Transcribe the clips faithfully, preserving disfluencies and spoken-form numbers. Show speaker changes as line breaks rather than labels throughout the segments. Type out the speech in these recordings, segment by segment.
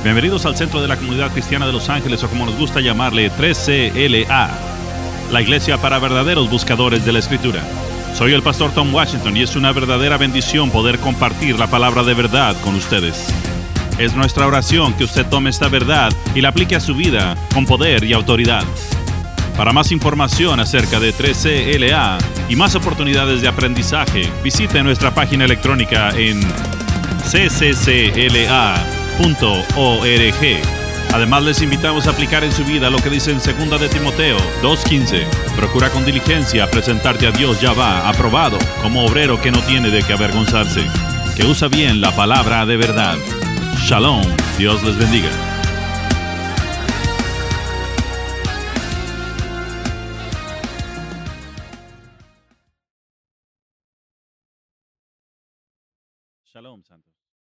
Bienvenidos al Centro de la Comunidad Cristiana de Los Ángeles, o como nos gusta llamarle, tres C L A, la iglesia para verdaderos buscadores de la Escritura. Soy el pastor Tom Washington y es una verdadera bendición poder compartir la palabra de verdad con ustedes. Es nuestra oración que usted tome esta verdad y la aplique a su vida con poder y autoridad. Para más información acerca de tres C L A y más oportunidades de aprendizaje, visite nuestra página electrónica en c c c l a punto org. Además, les invitamos a aplicar en su vida lo que dice en segunda de Timoteo dos quince. Procura con diligencia presentarte a Dios Yahvá aprobado, como obrero que no tiene de qué avergonzarse, que usa bien la palabra de verdad. Shalom, Dios les bendiga. Shalom, santos.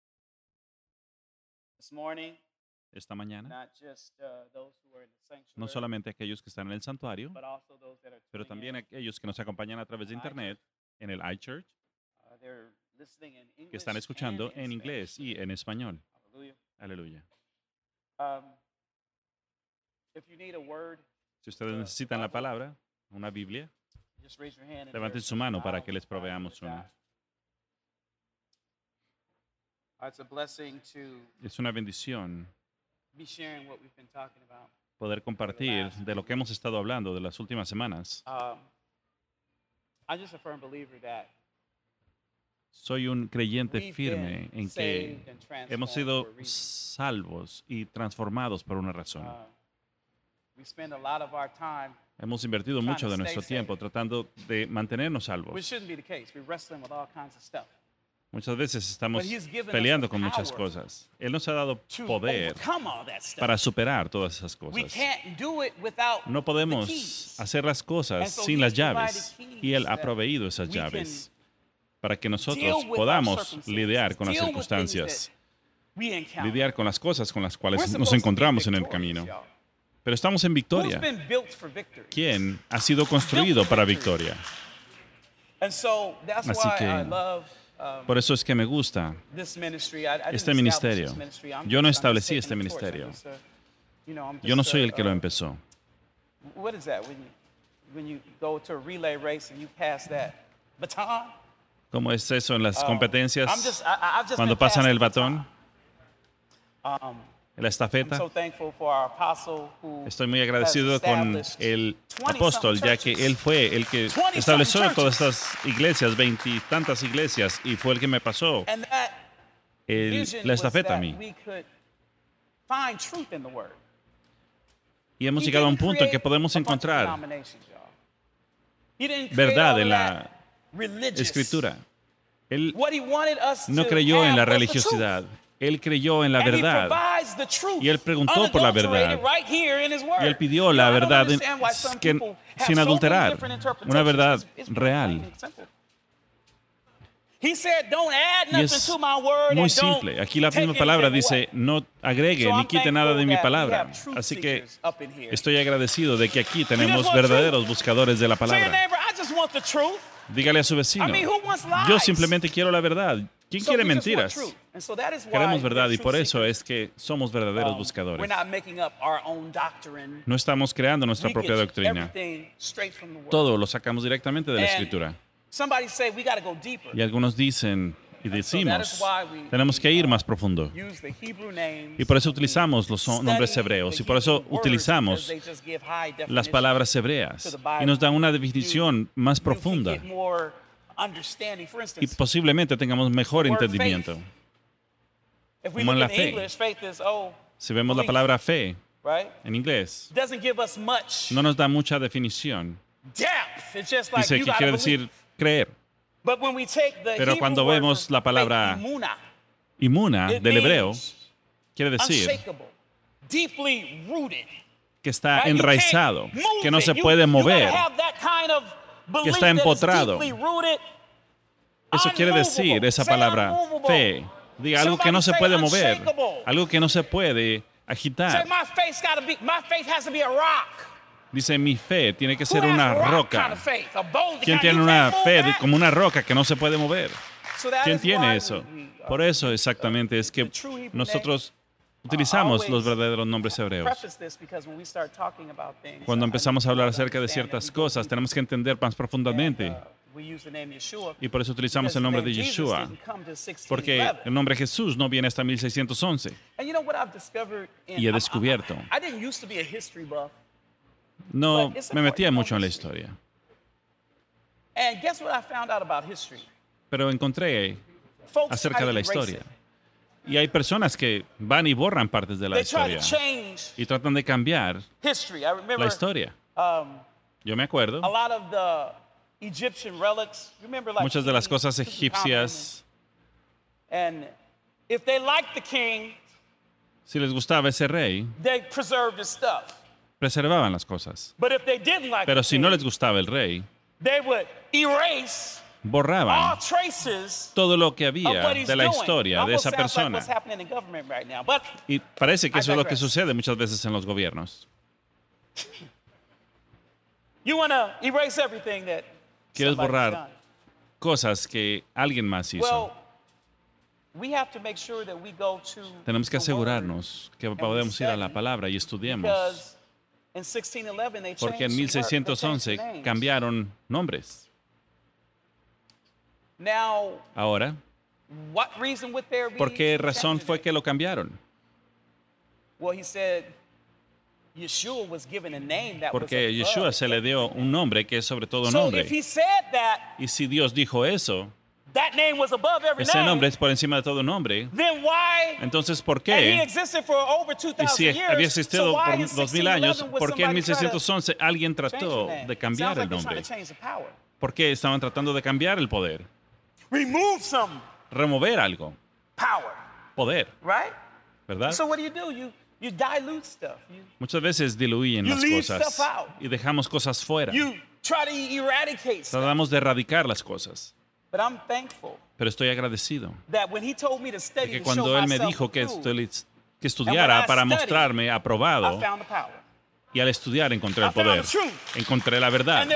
This morning,
Esta mañana,
not just uh, those who are in the sanctuary,
no solamente aquellos que están en el santuario,
but also those that are
pero
tuning
también
in.
aquellos que nos acompañan a través de internet, en el iChurch,
Uh, they're listening in English
que están escuchando
and in
en inglés
Spanish.
y en español.
Hallelujah.
Aleluya.
Um, if you need a word,
Si ustedes necesitan la palabra, una Biblia,
just raise your hand. and
levanten
there's
su mano
a
para
Bible
que les
beside you
proveamos
with
una.
that. Uh, It's a blessing to
Es una bendición
be sharing what we've been talking about.
poder compartir de lo que hemos estado hablando de las últimas semanas.
Um, I'm just a firm believer that
Soy un creyente
we've
firme
been
en que
saved and transformed
hemos
for
sido
a reason.
salvos y transformados por una razón.
Uh, we spend a lot of our time,
Hemos invertido
trying
mucho
to
de
stay
nuestro
saved.
tiempo tratando de mantenernos
which
salvos.
shouldn't be the case. We're wrestling with all kinds of stuff.
Muchas veces estamos
But he's given us
peleando
the
con muchas
power
cosas. Él nos ha dado
to
poder
overcome all that stuff.
para superar todas esas
We
cosas.
can't do it without
No
the
podemos
keys.
hacer las
And
cosas
so
sin
he's
las
provided
llaves.
keys
Y Él ha
that
proveído esas
we
llaves
can
para que nosotros
deal with our
podamos
circumstances,
lidiar con las
deal with things
circunstancias,
that we encounter.
lidiar con las cosas con las
We're
cuales
supposed
nos
to be
encontramos en el
victorious,
camino.
y'all.
Pero estamos en
Who's
victoria.
been built for victory?
¿Quién ha sido construido para victoria?
And so that's
Así
why
que,
I love um,
Por eso es que me gusta
this ministry. I, I didn't
este
establish
ministerio.
this ministry. I'm
Yo no
just- I'm just
establecí
taking
este
the torch.
ministerio.
I'm just, uh, you know, I'm
Yo no
just,
soy
uh,
el que lo
uh,
empezó.
What is that when you when you go to a relay race and you pass that baton?
¿Cómo es eso en las
Um,
competencias?
I'm just, I, I- I've just
Cuando
been
pasan
passed
el
the baton.
batón,
Um,
en la
I'm
estafeta.
so thankful for our apostle who
Estoy muy
has
agradecido con
established
el
twenty
apóstol,
something
ya que
churches.
él fue el que
twenty
estableció
something
todas estas iglesias, veintitantas iglesias, y fue el que me pasó
And that
el-
vision
la
was
estafeta a
that
mí.
we could find truth in the word.
Y hemos
He
llegado a un
didn't
punto en que
create
podemos
a bunch of
encontrar
denominations, y'all. He didn't create
verdad
all
en
of
la
that religious.
escritura. Él
What he wanted us
no
to
creyó en
have
la
was the
religiosidad,
truth.
él creyó en la
And he
verdad.
provides the truth,
Y él preguntó por la
unadulterated,
verdad.
right here in his word.
Y él pidió la
You know, I don't
verdad en-
understand why some
que-
people have
sin
so many
adulterar,
different interpretations.
una verdad
It's- it's
real.
plain and simple. He said, "Don't add
Y
nothing
es
to my word
muy
and don't
simple. Aquí la
take
misma palabra
anything away."
dice, no agregue
So
ni
I'm
quite nada de
thankful
mi
that we
palabra.
have truth
Así que
seekers up in here.
estoy agradecido de que aquí tenemos
want
verdaderos buscadores de la
Say,
palabra.
neighbor, I just want the truth.
Dígale a su vecino,
I mean, who wants lies?
yo simplemente quiero la verdad. ¿Quién
So
quiere
we just want
mentiras?
truth. And so that is why
Queremos verdad y
we're
por
truth
eso
seekers.
es que somos verdaderos
Um,
buscadores.
We're not making up our own doctrine.
No estamos creando nuestra
We
propia
get
doctrina.
everything straight from the word.
Todo lo sacamos directamente de la
And
escritura.
Somebody say we got to go deeper.
Y algunos dicen y
And so that is
decimos,
why we-
tenemos que ir más profundo.
Use the Hebrew names.
Y por eso utilizamos los
Study
nombres
the
hebreos y por
Hebrew
eso
words
utilizamos
because they just give high
las
definition
palabras
to
hebreas
the Bible.
y nos dan una definición más
You can
profunda
get more understanding. For
y
instance,
posiblemente tengamos mejor
the word
entendimiento.
if we
como en
look
la
in
fe.
English, faith is oh,
Si vemos la
belief,
palabra fe
right?
en inglés,
Doesn't give us much
no nos da mucha definición.
depth. It's just like
Dice
you
que
gotta
quiere
believe.
decir creer.
But when we take the
Pero
Hebrew
cuando
word
vemos
for
la
faith,
palabra
imuna,
Imuna
it
del hebreo,
means
quiere decir
unshakable, deeply rooted.
que está
right? You
enraizado,
can't move
que no
it.
se
You-
puede
you
mover.
gotta have that kind of belief
está
that is
empotrado.
deeply rooted,
Eso quiere decir
unmovable.
esa
Say
palabra
unmovable.
fe. Diga algo que no se
Somebody
puede
say
mover,
unshakable.
algo que no se puede
Say
agitar.
my faith gotta be, my faith has to be a rock.
Dice, mi fe tiene que
Who
ser
has
una
rock kind
roca.
of faith? A boulder
¿Quién
kind?
tiene
You
una
can't move
fe de-
that.
como una roca que no se puede mover?
So that
¿Quién
is
tiene
why
eso?
we- we, uh,
Por eso exactamente es que
the true Hebrew
nosotros utilizamos los verdaderos nombres hebreos. Cuando empezamos a hablar acerca de ciertas cosas, tenemos que entender más profundamente. Y por eso utilizamos el nombre de Yeshua, porque el nombre Jesús no viene hasta mil seiscientos once. Y he descubierto, no me metía mucho en la historia, pero encontré acerca de la historia. Y hay personas que van y borran partes de la historia y tratan de cambiar la historia. Yo me acuerdo, muchas de las cosas egipcias, si les gustaba ese rey, preservaban las cosas. Pero si no les gustaba el rey, borraban todo lo que había de la historia de esa persona. Y parece que eso es lo que sucede muchas veces en los gobiernos. Quieres borrar cosas que alguien más hizo. Tenemos que asegurarnos que podemos ir a la palabra y estudiemos. Porque en mil seiscientos once cambiaron nombres. Ahora, ¿por qué razón fue que lo cambiaron? Porque a Yeshua se le dio un nombre que es sobre todo nombre. Y si Dios dijo eso, ese nombre es por encima de todo nombre, entonces ¿por qué? Y si había existido por dos mil años, ¿por qué en mil seiscientos once alguien trató de cambiar el nombre? ¿Por qué estaban tratando de cambiar el poder? Remover algo. Poder. ¿Verdad? Muchas veces diluyen las cosas y dejamos cosas fuera. Tratamos de erradicar las cosas. Pero estoy agradecido de que cuando Él me dijo que, estoy, que estudiara para mostrarme aprobado, y al estudiar encontré el poder, encontré la verdad.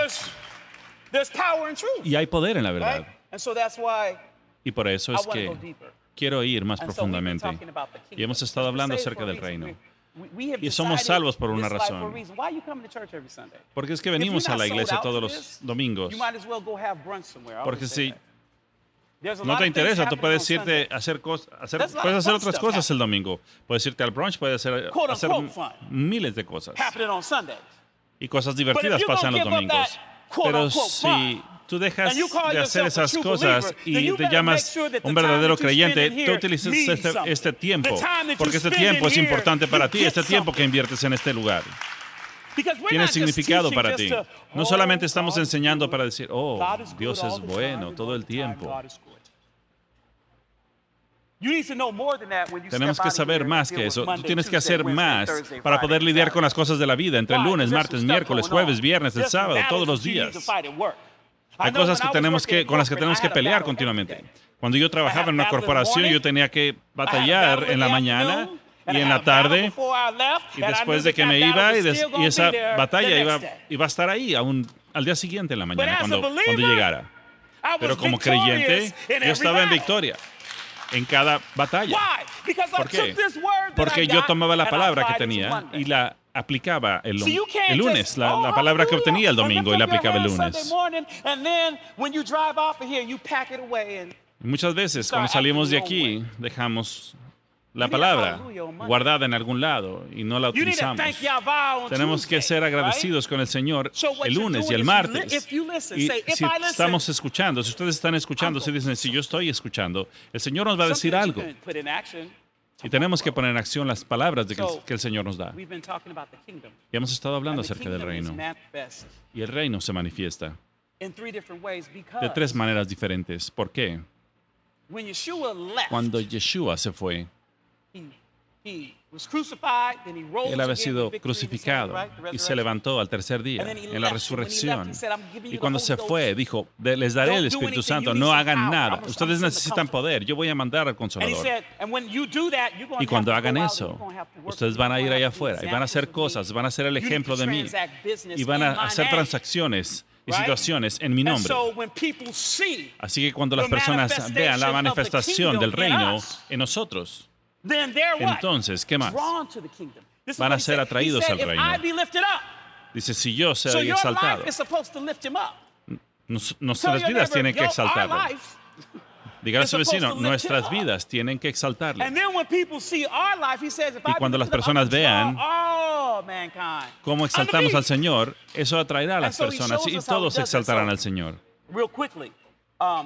Y hay poder en la verdad. Y por eso es que quiero ir más profundamente. Y hemos estado hablando acerca del reino. Y somos salvos por una razón. Porque es que venimos a la iglesia todos los domingos. Porque si no te interesa, tú puedes irte a hacer cosas, hacer, puedes hacer otras cosas el domingo. Puedes irte al brunch, puedes hacer, hacer miles de cosas. Y cosas divertidas pasan los domingos. Pero si tú dejas de hacer esas cosas y te llamas un verdadero creyente, tú utilizas este, este tiempo, porque este tiempo es importante para ti, este tiempo que inviertes en este lugar. Tiene significado para ti. No solamente estamos enseñando para decir, oh, Dios es bueno todo el tiempo. Tenemos que saber más que eso. Tú tienes que hacer más para poder lidiar con las cosas de la vida entre el lunes, martes, miércoles, jueves, viernes, el sábado, todos los días. Hay cosas que tenemos que, con las que tenemos que pelear continuamente. Cuando yo trabajaba en una corporación, yo tenía que batallar en la mañana y en la tarde, y después de que me iba, y, des, y esa batalla iba, iba a estar ahí aún al día siguiente en la mañana, cuando, cuando llegara. Pero como creyente, yo estaba en victoria en cada batalla. ¿Por qué? Porque yo tomaba la palabra que tenía y la aplicaba el, el lunes, la, la palabra que obtenía el domingo y la aplicaba el lunes. Muchas veces cuando salimos de aquí dejamos la palabra guardada en algún lado y no la utilizamos. Tenemos que ser agradecidos con el Señor el lunes y el martes. Y si estamos escuchando, si ustedes están escuchando, si dicen, si yo estoy escuchando, el Señor nos va a decir algo. Y tenemos que poner en acción las palabras de que, el, que el Señor nos da. Y hemos estado hablando acerca del reino. Y el reino se manifiesta de tres maneras diferentes. ¿Por qué? Cuando Yeshua se fue, Él había sido crucificado y se levantó al tercer día en la resurrección. Y cuando se fue, dijo, les daré el Espíritu Santo, no hagan nada. Ustedes necesitan poder, yo voy a mandar al Consolador. Y cuando hagan eso, ustedes van a ir allá afuera y van a hacer cosas, van a hacer el ejemplo de mí y van a hacer transacciones y situaciones en mi nombre. Así que cuando las personas vean la manifestación del reino en nosotros,
then they're what?
entonces, ¿qué más?
Drawn to the kingdom. This is
Van
what
a
he
ser
said.
atraídos
He said,
al reino.
If I be lifted up.
Dice, si yo
So
soy
your
exaltado,
life is supposed to lift him up.
nos-
Tell
nuestras
your
vidas
neighbor,
tienen que
"Yo, our
exaltarlo.
life."
Dígale a
is
su
supposed
vecino,
to lift
nuestras
him up.
vidas tienen que exaltarlo.
And then when people see our life, he says, if
Y
I be
cuando las
lifted up,
personas
I'm gonna
vean
draw all mankind
Cómo exaltamos
unto me.
al Señor, eso atraerá a las
And so he
personas
shows
y
us how he
todos
does it.
exaltarán
So-
al Señor.
Real quickly, um,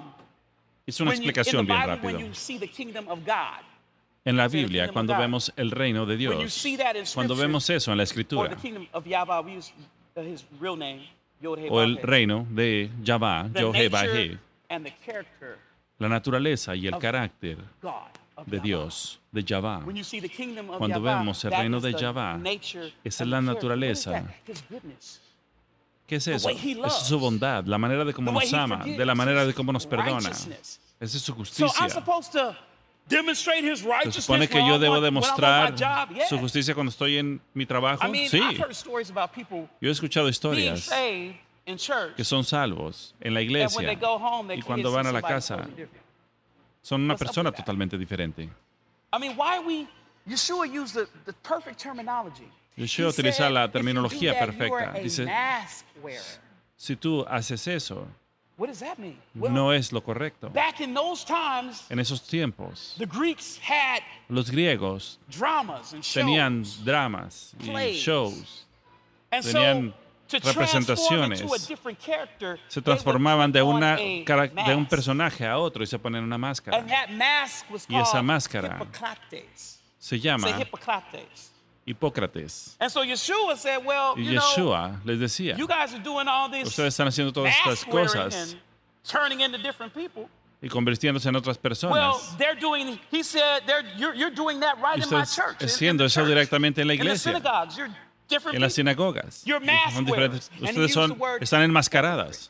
Es una
when you, in the
explicación bien
Bible, when
rápida.
you see the kingdom of God,
En la
see the
Biblia,
kingdom of
cuando
God.
vemos el reino de
when you
Dios,
see that in
cuando
Scripture,
vemos eso en la
or the
Escritura,
kingdom of Yahweh, we use uh, his real name, Yod-Heh,
o el
Vav-Heh.
reino de Yahvá,
The
Yod-Heh,
nature
Vah-Heh,
and the character
la naturaleza y el
of
carácter
God, of
de
Yahweh.
Dios, de Yahvá.
When you see the kingdom of
Cuando
Yahweh,
vemos el
that
reino
is
de
the
Yahvá,
nature
esa es
and
la
the character. What is
naturaleza.
that? His goodness.
¿Qué es eso?
way he
Esa es su
loves.
bondad, la manera de cómo
The way
nos
he
ama,
forgives.
de la manera de
His
cómo nos perdona.
righteousness.
Esa es su
So I'm
justicia.
supposed to demonstrate his
Se
righteousness
supone que
when
yo
I'm
debo
on- when I'm on
demostrar
my job? Yeah.
su justicia cuando estoy en mi trabajo.
I mean,
Sí,
I've heard stories about people
yo he escuchado
being
historias
saved in church,
que son salvos en la
and when
iglesia
they go home, they
y
kids
cuando
see
van a la
somebody
casa
totally different.
son una
What's up
persona
with that?
totalmente diferente.
I mean, why we? Yeshua used the, the perfect terminology.
Yeshua
He
utiliza
said,
la
if you do
terminología
that, you
perfecta.
are a
Dice,
mask wearer.
si tú haces eso,
What does that mean? Well,
no es lo correcto.
back in those times,
En esos tiempos,
the Greeks had
los griegos
dramas and shows.
tenían dramas y
plays.
shows.
And
tenían
so, to transform
representaciones.
into a different character,
Se
they would
transformaban de,
put on
una,
a
cara- de un
mask.
personaje a otro y se ponían una máscara.
And that mask was
Y esa
called
máscara
Hippocrates.
Se
Say
llama
Hippocrates.
Hipócrates.
And so Yeshua said, well,
Y
you know,
Yeshua les decía,
you guys are doing all this
ustedes están haciendo todas estas
mask wearing
cosas
and turning into different people.
y convirtiéndose en otras
Well,
personas.
they're doing, he said, they're, you're, you're doing that right
Y
in my
ustedes
church. in- in
haciendo
the
eso
church,
directamente en la
in the
iglesia,
synagogues. You're different
en las
people.
sinagogas.
You're mask
Son diferentes.
wearers. And he
Ustedes
used
son,
the word
están enmascaradas.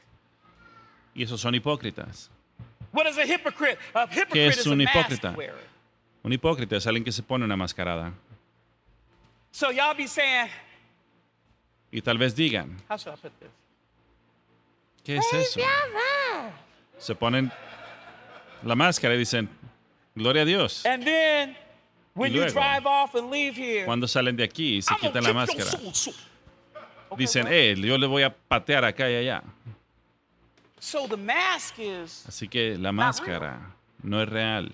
Y esos son hipócritas.
What is a hypocrite? A hypocrite
¿Qué es
is a
un
mask
hipócrita?
wearer.
Un hipócrita es alguien que se pone una mascarada.
So y'all be saying,
Y tal vez digan,
how should I put this?
¿qué es eso? Se ponen la máscara y dicen, gloria a Dios.
And then when
Y
you
luego,
drive off and leave here,
Cuando salen de aquí y se
I'm gonna
quitan la
kick your
máscara,
soul, soul. Okay,
dicen,
well,
eh, yo le voy a patear acá y allá.
so the mask is,
Así que la máscara no es real.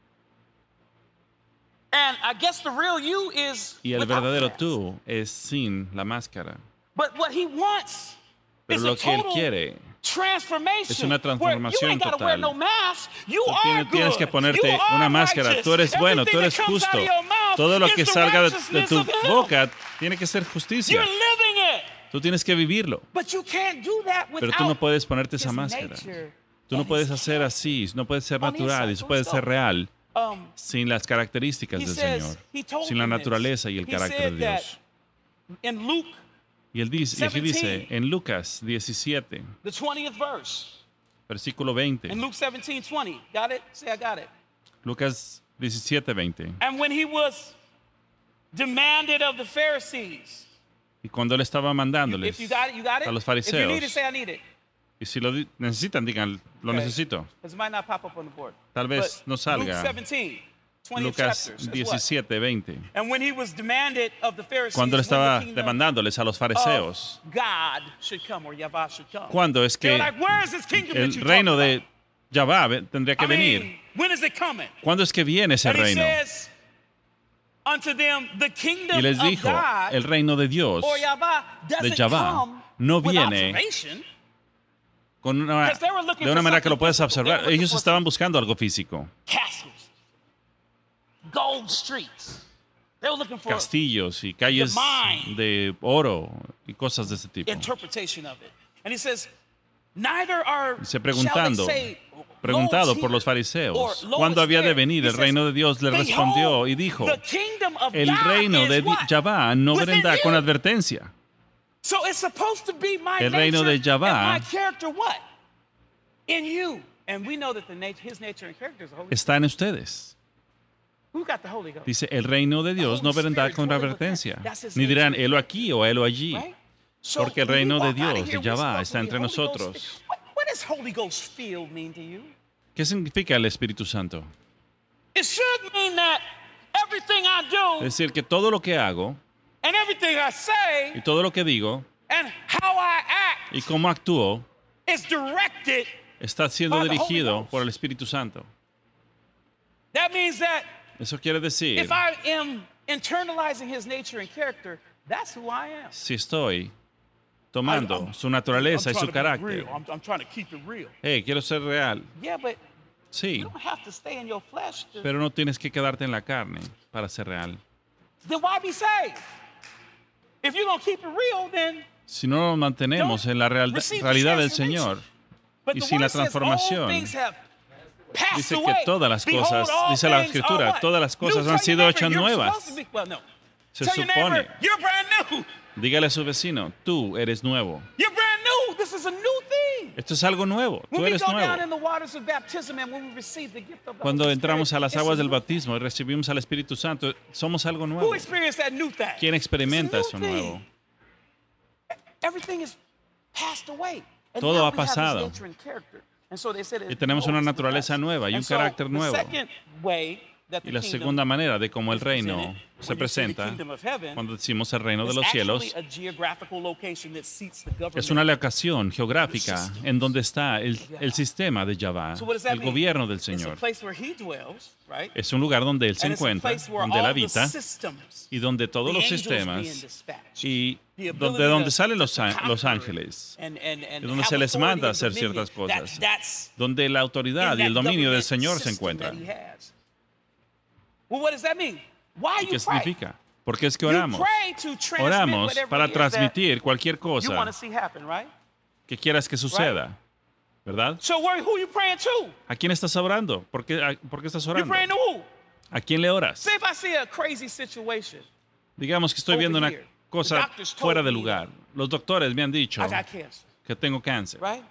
and I guess the real you is
Y el
without
verdadero
mask.
tú es sin la máscara.
But what he wants
Pero
is
lo
a
que él
total
quiere
transformation.
es una
where
transformación
you ain't gotta wear
total.
no mask. You
Tú
are
tienes, tienes que
good.
ponerte
You are
una máscara.
righteous.
Tú eres bueno, tú
Everything
eres
that comes out
justo.
of your mouth
Todo lo
is
que
the
salga de, de
righteousness
tu
of him.
boca tiene que ser justicia.
You're living it.
Tú tienes que vivirlo.
But you can't do that
Pero
without
tú no puedes ponerte esa
his
máscara.
nature
Tú no
and
puedes
his
hacer así, no puedes ser
On the
natural,
inside,
y eso
so
puede
let's
ser
go.
real
Um,
sin las características
he
del
says,
Señor,
he told
sin la
them this.
naturaleza y el
He
carácter de
said that
Dios.
in Luke,
Y él dice, y aquí dice,
seventeen.
en Lucas diecisiete,
the twentieth verse,
versículo veinte,
in Luke seventeen twenty, got it? Say I got it.
Lucas diecisiete, veinte.
And when he was demanded of the Pharisees,
Y cuando él estaba mandándoles
if you got it, you got it.
a los
If you need it,
fariseos,
say I need it.
y si lo di- necesitan, digan, lo
Okay.
necesito.
Because it might not pop up on the board.
Tal vez
But
no salga.
Luke seventeen, twentieth
Lucas
chapter, says what?
diecisiete, veinte.
And when he was demanded of the Pharisees,
Cuando él
when the
estaba
kingdom
demandándoles a los fariseos,
of God should come, or Yahweh should come.
¿cuándo es
They were
que
like, where is this kingdom
el
that you
reino
talking
de
about?
Yahvá ve- tendría que
I mean,
venir?
when is it coming?
¿Cuándo es que viene ese
And he
reino?
says unto them, the kingdom
Y les
of
dijo,
God,
el reino de Dios,
or Yahweh, doesn't
Yahvá,
come
no
with
viene
observation.
con una,
Because they were looking
de una
for
manera que lo
something
puedes
physical. They were
observar.
looking
Ellos
for
estaban buscando algo físico.
Castles, gold streets. They were looking for
Castillos y calles
mind.
de oro y cosas de ese tipo.
interpretation of it. And he says, neither are
Dice, preguntando,
shall they say,
preguntado
"Loads
por los
here,"
fariseos,
or, "Loads
¿cuándo había de
there."
venir
He
el
says,
reino de Dios? Le
"Behold,
respondió y dijo,
the kingdom of
el
God
reino
is
de
what?
Yahvá no
Within
vendrá
you.
con advertencia.
So it's supposed to be my
El reino
nature
de Yahvá
and my character what? In you. And we know that the nat- his nature and character is the Holy Spirit.
Está en ustedes.
Who got the Holy Ghost?
Dice, el reino de Dios no vendrá con advertencia. Ni dirán, helo aquí o helo allí.
Right? So
Porque el
when we
reino de
walk out of
Dios,
here,
de Yahvá,
we're supposed
está
to be
entre
Holy Ghost
nosotros.
filled. What, what does Holy Ghost filled mean to you?
¿Qué significa el Espíritu Santo?
It should mean that everything I do
Es decir, que todo lo que hago
and everything I say
y todo lo que digo
and how I act
y cómo actúo
is directed.
está siendo
By the Holy
dirigido
Ghost.
por el Espíritu Santo.
That means that
Eso quiere decir,
if I am internalizing his nature and character, that's who I am.
si estoy tomando
I'm-
su naturaleza y
I'm
su
trying to be
carácter,
real. I'm, I'm trying to keep it real.
hey, quiero ser real,
Yeah, but
sí,
you don't have to stay in your flesh. To,
pero no tienes que quedarte en la carne para ser real.
then why be saved? If you're going to keep it real, then...
Si no nos mantenemos en la real-
receive the
realidad del
transformation.
Señor,
But
y
the
sin la
word says,
transformación,
"All things have passed
dice
away.
que todas las
Behold,
cosas,
all
dice la
things are
Escritura,
what?
todas las cosas
New.
han
Tell
sido
your neighbor,
hechas
you're
nuevas.
supposed to be- well, no.
Se
Tell your neighbor,
supone.
you're brand new.
Dígale a su vecino, tú eres nuevo.
You're brand new. This is a new thing.
Esto es algo nuevo,
When
tú
we
eres
go down in
nuevo.
the waters of baptism and when we receive the gift of the
Cuando
Holy
entramos a
Spirit,
las
it's
aguas
a
del
new thing.
bautismo y recibimos al Espíritu Santo, somos algo
Who
nuevo.
experienced that new thing?
¿Quién experimenta
It's a
eso
new
nuevo?
thing. Everything is passed away. And
Todo
now
ha
we have his
pasado.
nature and character. And so they said
Y
it
tenemos una
always
naturaleza
progressed.
nueva y
And
un
so
carácter
the
nuevo.
second way that the
Y la
kingdom
segunda manera de cómo el
is
reino
presented,
se
when you see the
presenta
kingdom of heaven,
cuando decimos el reino de
is
los cielos
actually a geographical location that seats the government.
es una locación geográfica en donde está el, el sistema de Yahvá,
So what does that
el
mean?
gobierno del
It's a
Señor.
place where he dwells, right?
Es un lugar donde Él se
And it's a
encuentra,
place where
donde Él
all the
habita
systems,
y donde todos
the
los
angels being
sistemas
dispatched,
y
the
donde,
ability
de donde
to-
salen
to
los, á-
conquer
los ángeles,
and- and- and
y donde
have
se les
authority
manda
and
hacer
dominion,
ciertas cosas,
that- that's
donde la autoridad
in
y el
that
dominio del
government
Señor se
system that
encuentran.
he has. Well, what does that mean? Why
¿Y
you
qué
pray?
significa? Porque es que
You
oramos.
pray to transmit
Oramos
whatever
para
it is that
transmitir cualquier
you want
cosa
to see happen, right?
que quieras que suceda, ¿verdad?
So where, who you praying to?
¿A quién estás orando? ¿Por qué, a- por qué estás
You
orando?
praying to who?
¿A quién le oras?
Say if I see a crazy situation,
Digamos que estoy
over
viendo una
here. The
cosa
doctors told
fuera de
me
lugar. Los doctores me han dicho
I got cancer,
que tengo cáncer.
right?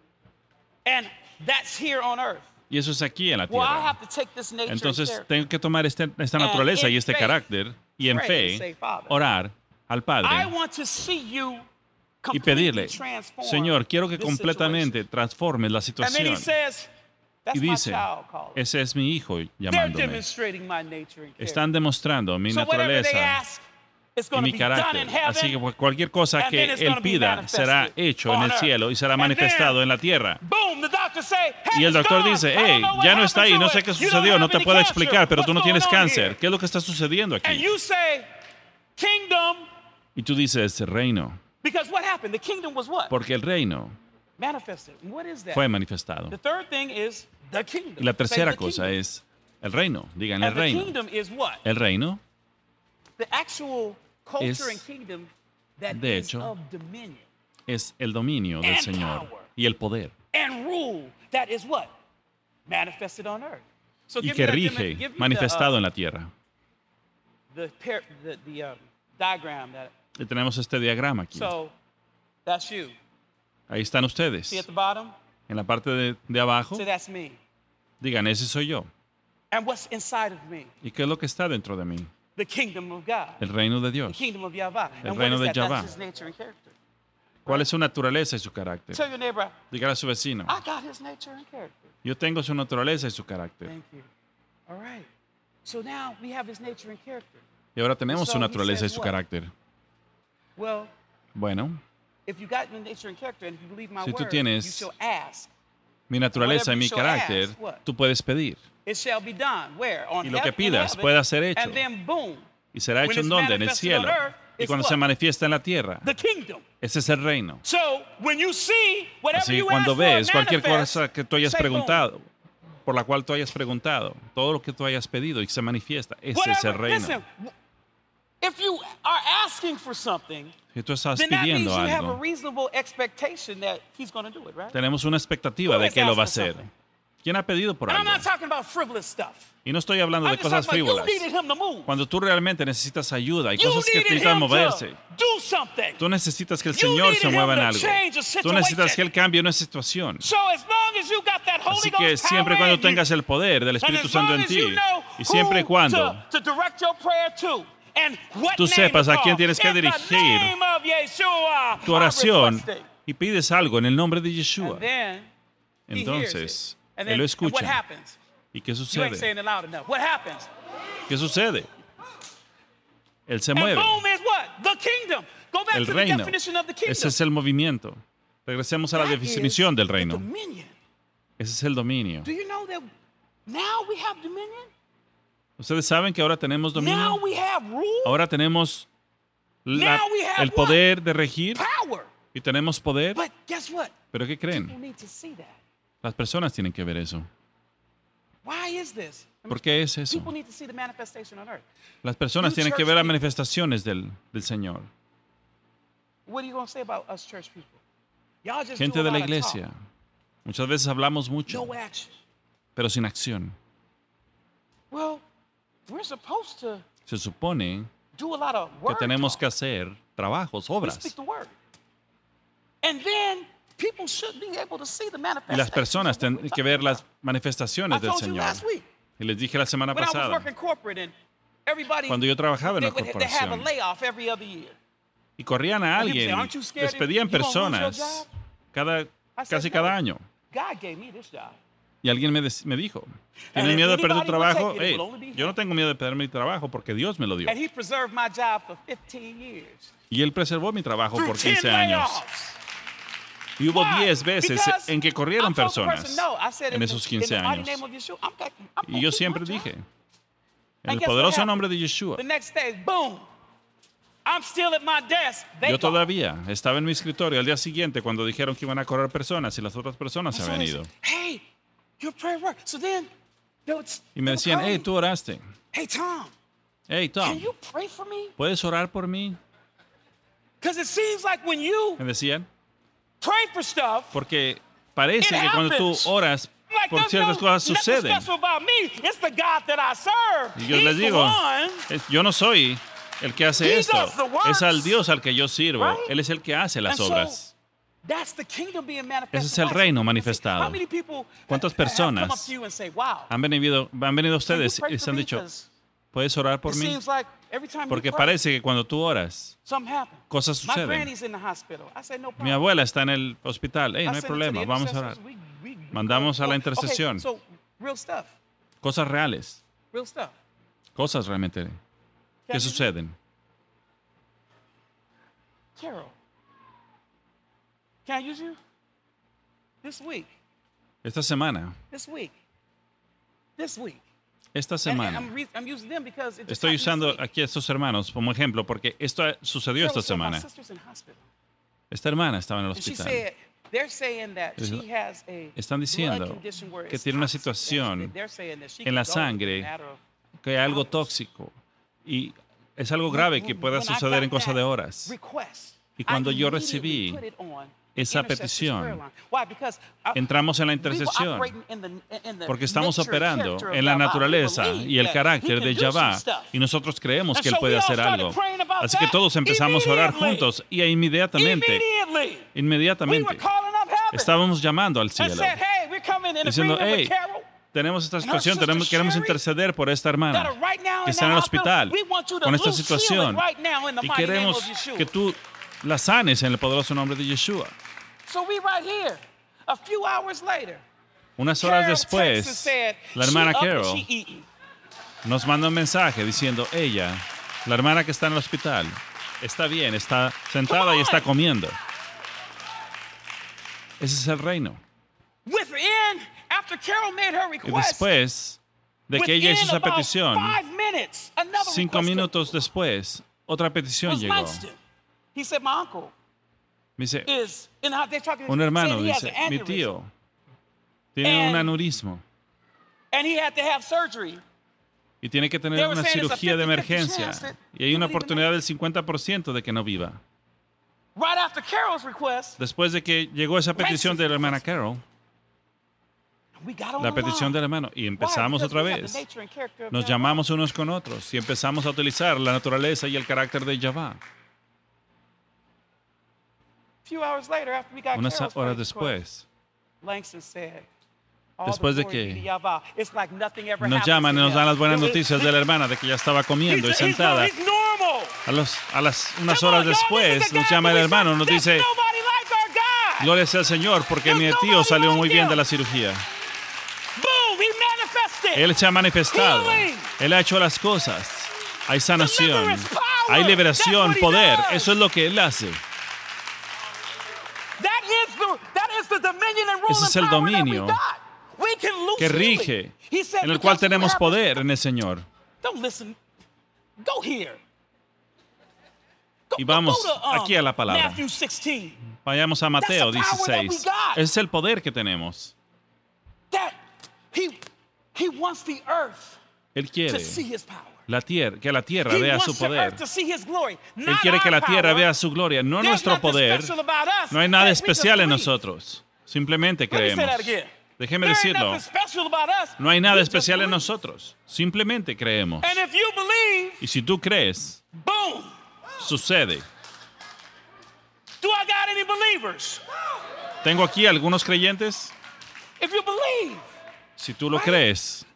And that's here on earth.
Y eso es aquí en la
Well, I
tierra.
have to take this nature and
Entonces
character.
tengo que tomar este- esta
And
naturaleza
in
y este
faith,
carácter y en
pray and say,
fe
"Father,
orar al
I
Padre
want to see you
y
completely
pedirle,
transform
Señor, quiero que
this
completamente
situation."
transformes la
And then he
situación.
says, that's
Y
my
dice,
child calling.
ese es mi hijo
They're
llamándome.
demonstrating my nature and character.
Están demostrando mi
So whatever they
naturaleza
ask, it's
y
going to
mi
be done
carácter.
in heaven.
Así que pues, cualquier cosa
and
que
then it's
Él
gonna be
pida
manifested
será hecho en
on
el
earth.
cielo y será
And
manifestado
then,
en la tierra.
Boom, the doctor say, hey,
Y el
it's
doctor
gone.
dice,
I don't
hey,
know what
ya no está ahí,
happened
no
to
sé
it.
qué
You don't
sucedió,
have
no te
any
puedo
cancer.
explicar, pero tú no
What's
tienes
going on
cáncer.
here?
¿Qué es lo que está sucediendo
And
aquí?
you say, kingdom,
Y tú dices, reino,
because what happened? The kingdom was what?
porque el reino
Manifested. What is that?
fue manifestado.
The third thing is the kingdom.
Y la
Say
tercera
the
cosa
kingdom.
es el reino. Digan el
And the
reino.
kingdom is what?
El reino,
The actual culture
es,
and kingdom that
de
is
hecho,
of dominion
es el dominio del
and
Señor
power.
y el poder.
and rule that is what? Manifested on earth. So
Y
give
que
me that demo-
rige,
give me
manifestado
the, uh,
en la tierra.
the, par- the, the um, diagram that.
Y tenemos este diagrama aquí.
So that's you.
Ahí están ustedes.
See at the bottom?
En la parte de, de abajo,
Say that's me.
digan, ese soy yo.
And what's inside of me?
¿Y qué es lo que está dentro de mí?
The kingdom of God.
El reino de
The
Dios.
kingdom of Yahweh.
El
And what
reino
is
de
that?
Yahvá.
That's his nature and character.
¿Cuál es su naturaleza y su carácter?
Tell your neighbor,
Dígale a su vecino,
I got his nature and character.
yo tengo su naturaleza y su carácter.
Thank you. All right. So now we have his nature and character.
Y ahora tenemos
So
su
he
naturaleza y
says
su
what?
carácter.
Well,
Bueno,
if you got the nature and character, and if you believe my
Si tú
word,
tienes-
you shall ask.
mi naturaleza y
Whatever
mi
you shall
carácter,
ask, what?
tú puedes pedir.
It shall be done. Where? On
Y lo que
heaven- in
pidas
heaven,
puede ser hecho.
And then boom,
Y será
When
hecho en
it's
donde? En el
manifested on
cielo.
earth,
Y
it's
cuando
what?
se manifiesta en la tierra,
the kingdom.
ese es el reino.
So when you see whatever
Así que
you
cuando
ask for
ves cualquier
manifest,
cosa que tú hayas
say boom.
preguntado, por la cual tú hayas preguntado, todo lo que tú hayas pedido y se manifiesta, ese es el
Whatever.
reino.
Listen, if you are asking for something,
Si tú estás
then that means
pidiendo
you have a
algo,
reasonable expectation that he's going to do it, right?
tenemos una expectativa
Who
de
is
que lo va a
asking
hacer.
something?
¿Quién ha pedido por
And I'm
algo?
not talking about frivolous stuff.
Y no estoy hablando
I'm
de
just
cosas
talking about
frívolas.
you needed him to move.
Cuando tú realmente necesitas ayuda, hay
You
cosas que
needed
necesitan
him
moverse.
to do something.
Tú necesitas que el
You
Señor
needed
se mueva
him
en
to
algo.
change a
Tú necesitas
situation.
que Él cambie una situación.
So as long as you got that Holy
Así
Ghost
que siempre
power
cuando
in you,
tengas el poder del
and
Espíritu
as
Santo
long
en
as
ti,
you know
y siempre y
who
cuando
to, to direct your prayer to, and what
tú
name
sepas
to
a quién
call,
tienes que
in the
dirigir
name of Yeshua,
tu
I'm
oración
requesting.
y pides algo en el nombre de Yeshua,
And then he hears
entonces
it. And
Él
then,
lo
and what
escucha.
happens?
¿Y qué
You ain't
sucede?
saying it loud enough. What happens?
¿Qué sucede? Él se
And
mueve.
boom is what? The kingdom. Go back
El
to the
reino.
definition of the kingdom.
Ese es el movimiento. Regresemos a la
That
definición
is
del
the
reino.
dominion.
Ese es el dominio.
Do you know that now we have dominion?
Ustedes saben que ahora tenemos
Now
dominio.
we have rule,
Ahora tenemos la-
Now we have
el poder de regir
power.
y tenemos poder.
But guess what?
¿Pero qué
People
creen?
need to see that.
Las personas tienen que ver eso.
Why is this?
¿Por qué es eso?
People need to see the manifestation on earth.
Las personas
You
tienen que
church
ver las
people.
manifestaciones del, del Señor.
What are you going to say about us church people? Y'all just
Gente
do a
de la
lot of
iglesia.
talk,
Muchas veces hablamos mucho,
no action.
pero sin acción.
Well, we're supposed to
Se supone
do a lot of
que
word
tenemos
talk.
que hacer trabajos,
We
obras.
speak the word. And then people should be able to see the
Y
manifestation.
las personas tienen que ver las manifestaciones
I
del
told you
Señor.
last week.
Y les dije la semana
When I was
pasada,
working corporate and everybody
cuando yo trabajaba en
they,
la
would- they have a
corporación,
layoff every other year.
y corrían a
When people say,
alguien,
"Aren't you scared
despedían
you gonna lose your
personas
job?"
cada,
I said,
casi
"No.
cada año.
God gave me this job.
Y alguien me, des- me dijo,
And
¿tienes
if
miedo de perder tu
anybody would
trabajo?
take it, it
Hey,
would only be
yo no
him.
tengo miedo de perder mi trabajo porque Dios me lo dio.
And he preserved my job for fifteen years.
Y Él preservó mi trabajo
Through
por
ten
quince años.
layoffs.
Y hubo
Why?
diez veces
Because
en que corrieron
I told the
personas
person, "No," I said,
en
"In
esos
the-
quince
in the mighty
años.
name of Yeshua, I'm gonna- I'm gonna
Y yo
keep
siempre
my job."
dije, en
And
el
guess what
poderoso
happened?
nombre de Yeshua,
The next day, boom. I'm still at my desk. They
yo
gone.
todavía estaba en mi escritorio al día siguiente cuando dijeron que iban a correr personas y las otras personas se
And so
habían
they
ido.
said, "Hey, your prayer worked." So then, they would,
Y me
they would
decían,
call
hey,
me.
tú oraste.
Hey, Tom,
Hey,
can
Tom,
you pray for me?
¿puedes orar por mí?
Because it seems like when you
Me decían,
pray for stuff,
porque parece
It
que cuando tú
happens.
oras
like
por
there's
ciertas
no,
cosas
nothing
suceden.
special about me. It's the God that I serve.
Y yo
He's
les
the
digo,
one.
es- yo no soy el que hace
He
esto.
does the works.
Es al Dios al que yo sirvo.
Right?
Él es el que hace las
And so,
obras.
that's the kingdom being manifested.
Ese es el
Watch.
reino manifestado.
How many people
¿Cuántas
have- have come
personas
up to you and say, "Wow,
Han venido, han venido
can you
ustedes
pray
y
for
se han
me?
dicho,
'Cause
¿puedes orar por
it
mí?
seems like every time
Porque
you pray,
parece que cuando tú oras,
something happens.
cosas
My
suceden.
granny's in the hospital. I said, no problem.
Mi abuela está en el hospital. Hey,
I
no hay
send it to
problema,
the
vamos a orar.
intercessors. We- we- we
Mandamos
go-
a la
okay,
intercesión.
so real stuff.
Cosas reales,
Real stuff.
cosas realmente
Can
que
you-
suceden.
Carol, can I use you? This week.
Esta semana,
This week. This week.
esta
And- and
semana,
I'm, re- I'm using them because it just
estoy
happened this
usando
week.
aquí a estos hermanos como ejemplo porque esto sucedió
Carol
esta
said, "My
semana.
sister's in hospital."
Esta hermana estaba en el
And she
hospital.
said, they're saying that
Es-
she has a
están diciendo
blood condition where
que
it's
tiene una
toxic.
situación
They're saying that she
en
can
la
go in a
sangre
matter of
Que hay algo
hours.
tóxico y es algo grave que pueda
When I
suceder
got
en cosa
that
de horas.
request,
Y cuando
I
yo
immediately
recibí
put it on
esa
the intercessor's
petición,
prayer line. Why? Because I-
entramos en la
we were
intercesión
operating in the- in the
porque estamos
nature and
operando
character of
en la
Yahweh. We
naturaleza
believe
y el
that
carácter
he
de
can do some
Yahvá
stuff.
y nosotros creemos
And
que Él
so
puede
we all
hacer
started
algo.
praying about
Así que
that
todos empezamos a orar
immediately.
juntos y inmediatamente,
Immediately. We were
inmediatamente
calling up heaven
estábamos llamando al
and
cielo
said, "Hey, we're coming in
diciendo,
agreement
hey,
with Carol.
tenemos esta
And her
situación,
sister
tenemos, queremos
Sherry,
interceder por esta hermana
that are right now
que
in
está en el
that hospital.
hospital
We want you to
con esta
loose
situación
healing right now in the
y
mighty name
queremos
of Yeshua."
que tú la sanes en el poderoso nombre de Yeshua.
So we right here, a few hours later,
Unas horas
Carol texted and
después,
said,
la hermana
"She up and
Carol
she eating."
nos manda un mensaje diciendo, ella, la hermana que está en el hospital, está bien, está sentada y está comiendo. Ese es el reino.
Within, after Carol made her
Y
request,
después de que ella hizo
within
esa
about
petición,
five minutes, another
cinco
request
minutos después, otra petición
was
llegó.
Langston. He said, "My uncle
Me dice,
is in the, they're talking,
un hermano
saying he has
dice,
an
mi
aneurysm,
tío tiene un
And-
aneurismo
and he had to have surgery."
y tiene que tener
They were
una
saying it's a
cirugía de
fifty fifty
emergencia
chance that
y hay
he
una
would even
oportunidad
make
del cincuenta por ciento de que no viva.
Right after Carol's request,
Después de que llegó esa petición de la hermana Carol,
we got on
la
the
petición
line.
del hermano, y
Why?
empezamos
Because
otra
we have the
vez.
nature and character of
Nos
Yahweh.
llamamos unos con otros y empezamos a utilizar la naturaleza y el carácter de Yahvá.
A few hours later, after we got
Unas
Carol's
horas
prayer
después,
request, Langston said, "All
después
the
de
glory
que
be to Yahweh. It's like nothing ever
nos
happens
llaman y
to
nos
him."
dan las buenas
It was-
noticias de la hermana de que ya estaba comiendo y
He's- he's
sentada.
normal. He's normal.
A, los, a las unas
Come on,
horas
y'all, this is
después
the
nos
God
llama el
we
hermano,
serve.
nos
There's
dice,
nobody like our God.
gloria sea al Señor porque mi
There's
tío
nobody
salió
like
muy bien
him.
de la cirugía.
Boom, he manifested.
Él se ha manifestado. Él ha hecho las cosas. Hay sanación. Hay liberación, poder. Eso es lo que Él hace. Ese es el dominio que rige, en el cual tenemos poder en el Señor. Y vamos aquí a la palabra. Vayamos a Mateo dieciséis. Ese es el poder que tenemos. Él quiere la tierra, que la tierra vea su poder. Él quiere que la tierra vea su gloria, no nuestro poder. No hay nada especial en nosotros. Simplemente creemos. Déjeme decirlo. No hay nada especial en nosotros. Simplemente creemos. Y si tú crees, sucede. ¿Tengo aquí algunos creyentes? Si tú lo crees.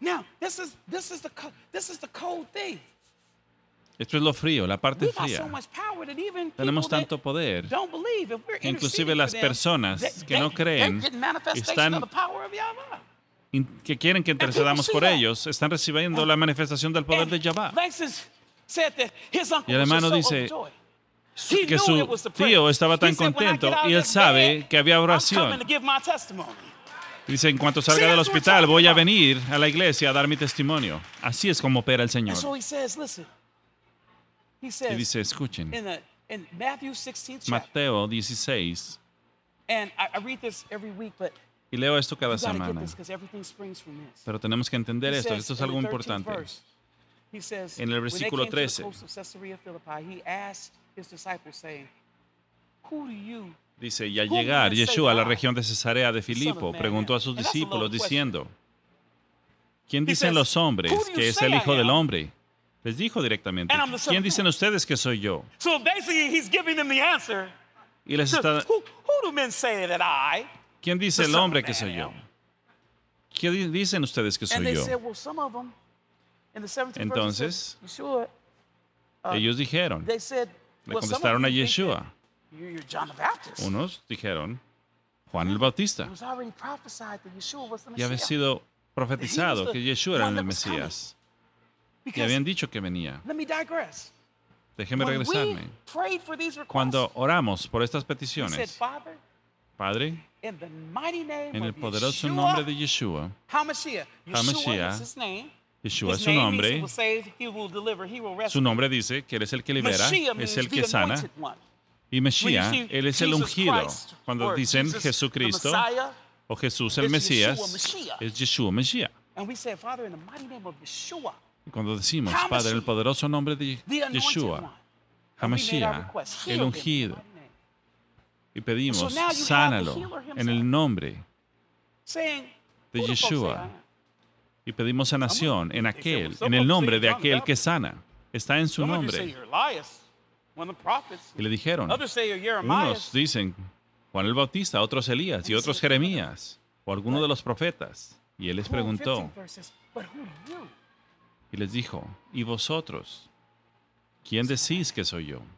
Esto es lo frío, la parte fría. Tenemos tanto poder que inclusive las personas que no creen, están, que quieren que intercedamos por ellos, están recibiendo la manifestación del poder de Yahweh. Y el hermano dice que su tío estaba tan contento y él sabe que había oración. Dice, en cuanto salga del hospital, voy a venir a la iglesia a dar mi testimonio. Así es como opera el Señor. Y dice, escuchen, Mateo dieciséis, y leo esto cada semana, pero tenemos que entender esto, esto es algo importante. En el versículo trece, dice, y al llegar Yeshua a la región de Cesarea de Filipo, preguntó a sus discípulos diciendo, ¿quién dicen los hombres que es el Hijo del Hombre? Les dijo directamente, ¿quién dicen ustedes que soy yo? Y les está, ¿quién dice el hombre que soy yo? ¿Qué dicen ustedes que soy yo? Entonces, ellos dijeron, le contestaron a Yeshua. Unos dijeron, Juan el Bautista. Y había sido profetizado que Yeshua era el Mesías. Y habían dicho que venía. Déjeme regresarme. Cuando oramos por estas peticiones, Padre, en el poderoso nombre de Yeshua, HaMashiach, Yeshua es su nombre. Su nombre dice que Él es el que libera, es el que sana. Y Mesías, Él es el ungido. Cuando dicen Jesucristo o Jesús el Mesías, es Yeshua Mesías. Y cuando decimos, Padre, en el poderoso nombre de Yeshua, HaMashiach, el ungido, y pedimos, sánalo en el nombre de Yeshua. Y pedimos sanación en aquel, en el nombre de aquel que sana. Está en su nombre. Y le dijeron, unos dicen Juan el Bautista, otros Elías y otros Jeremías o alguno de los profetas. Y él les preguntó y les dijo, ¿y vosotros? ¿Quién decís que soy yo?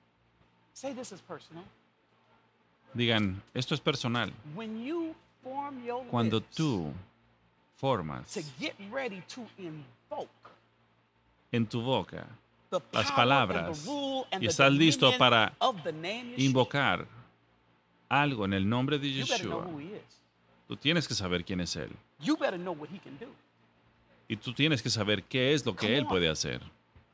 Digan, esto es personal. Cuando tú formas en tu boca las palabras y estás listo para invocar algo en el nombre de Yeshua, tú tienes que saber quién es Él. Y tú tienes que saber qué es lo que Él puede hacer.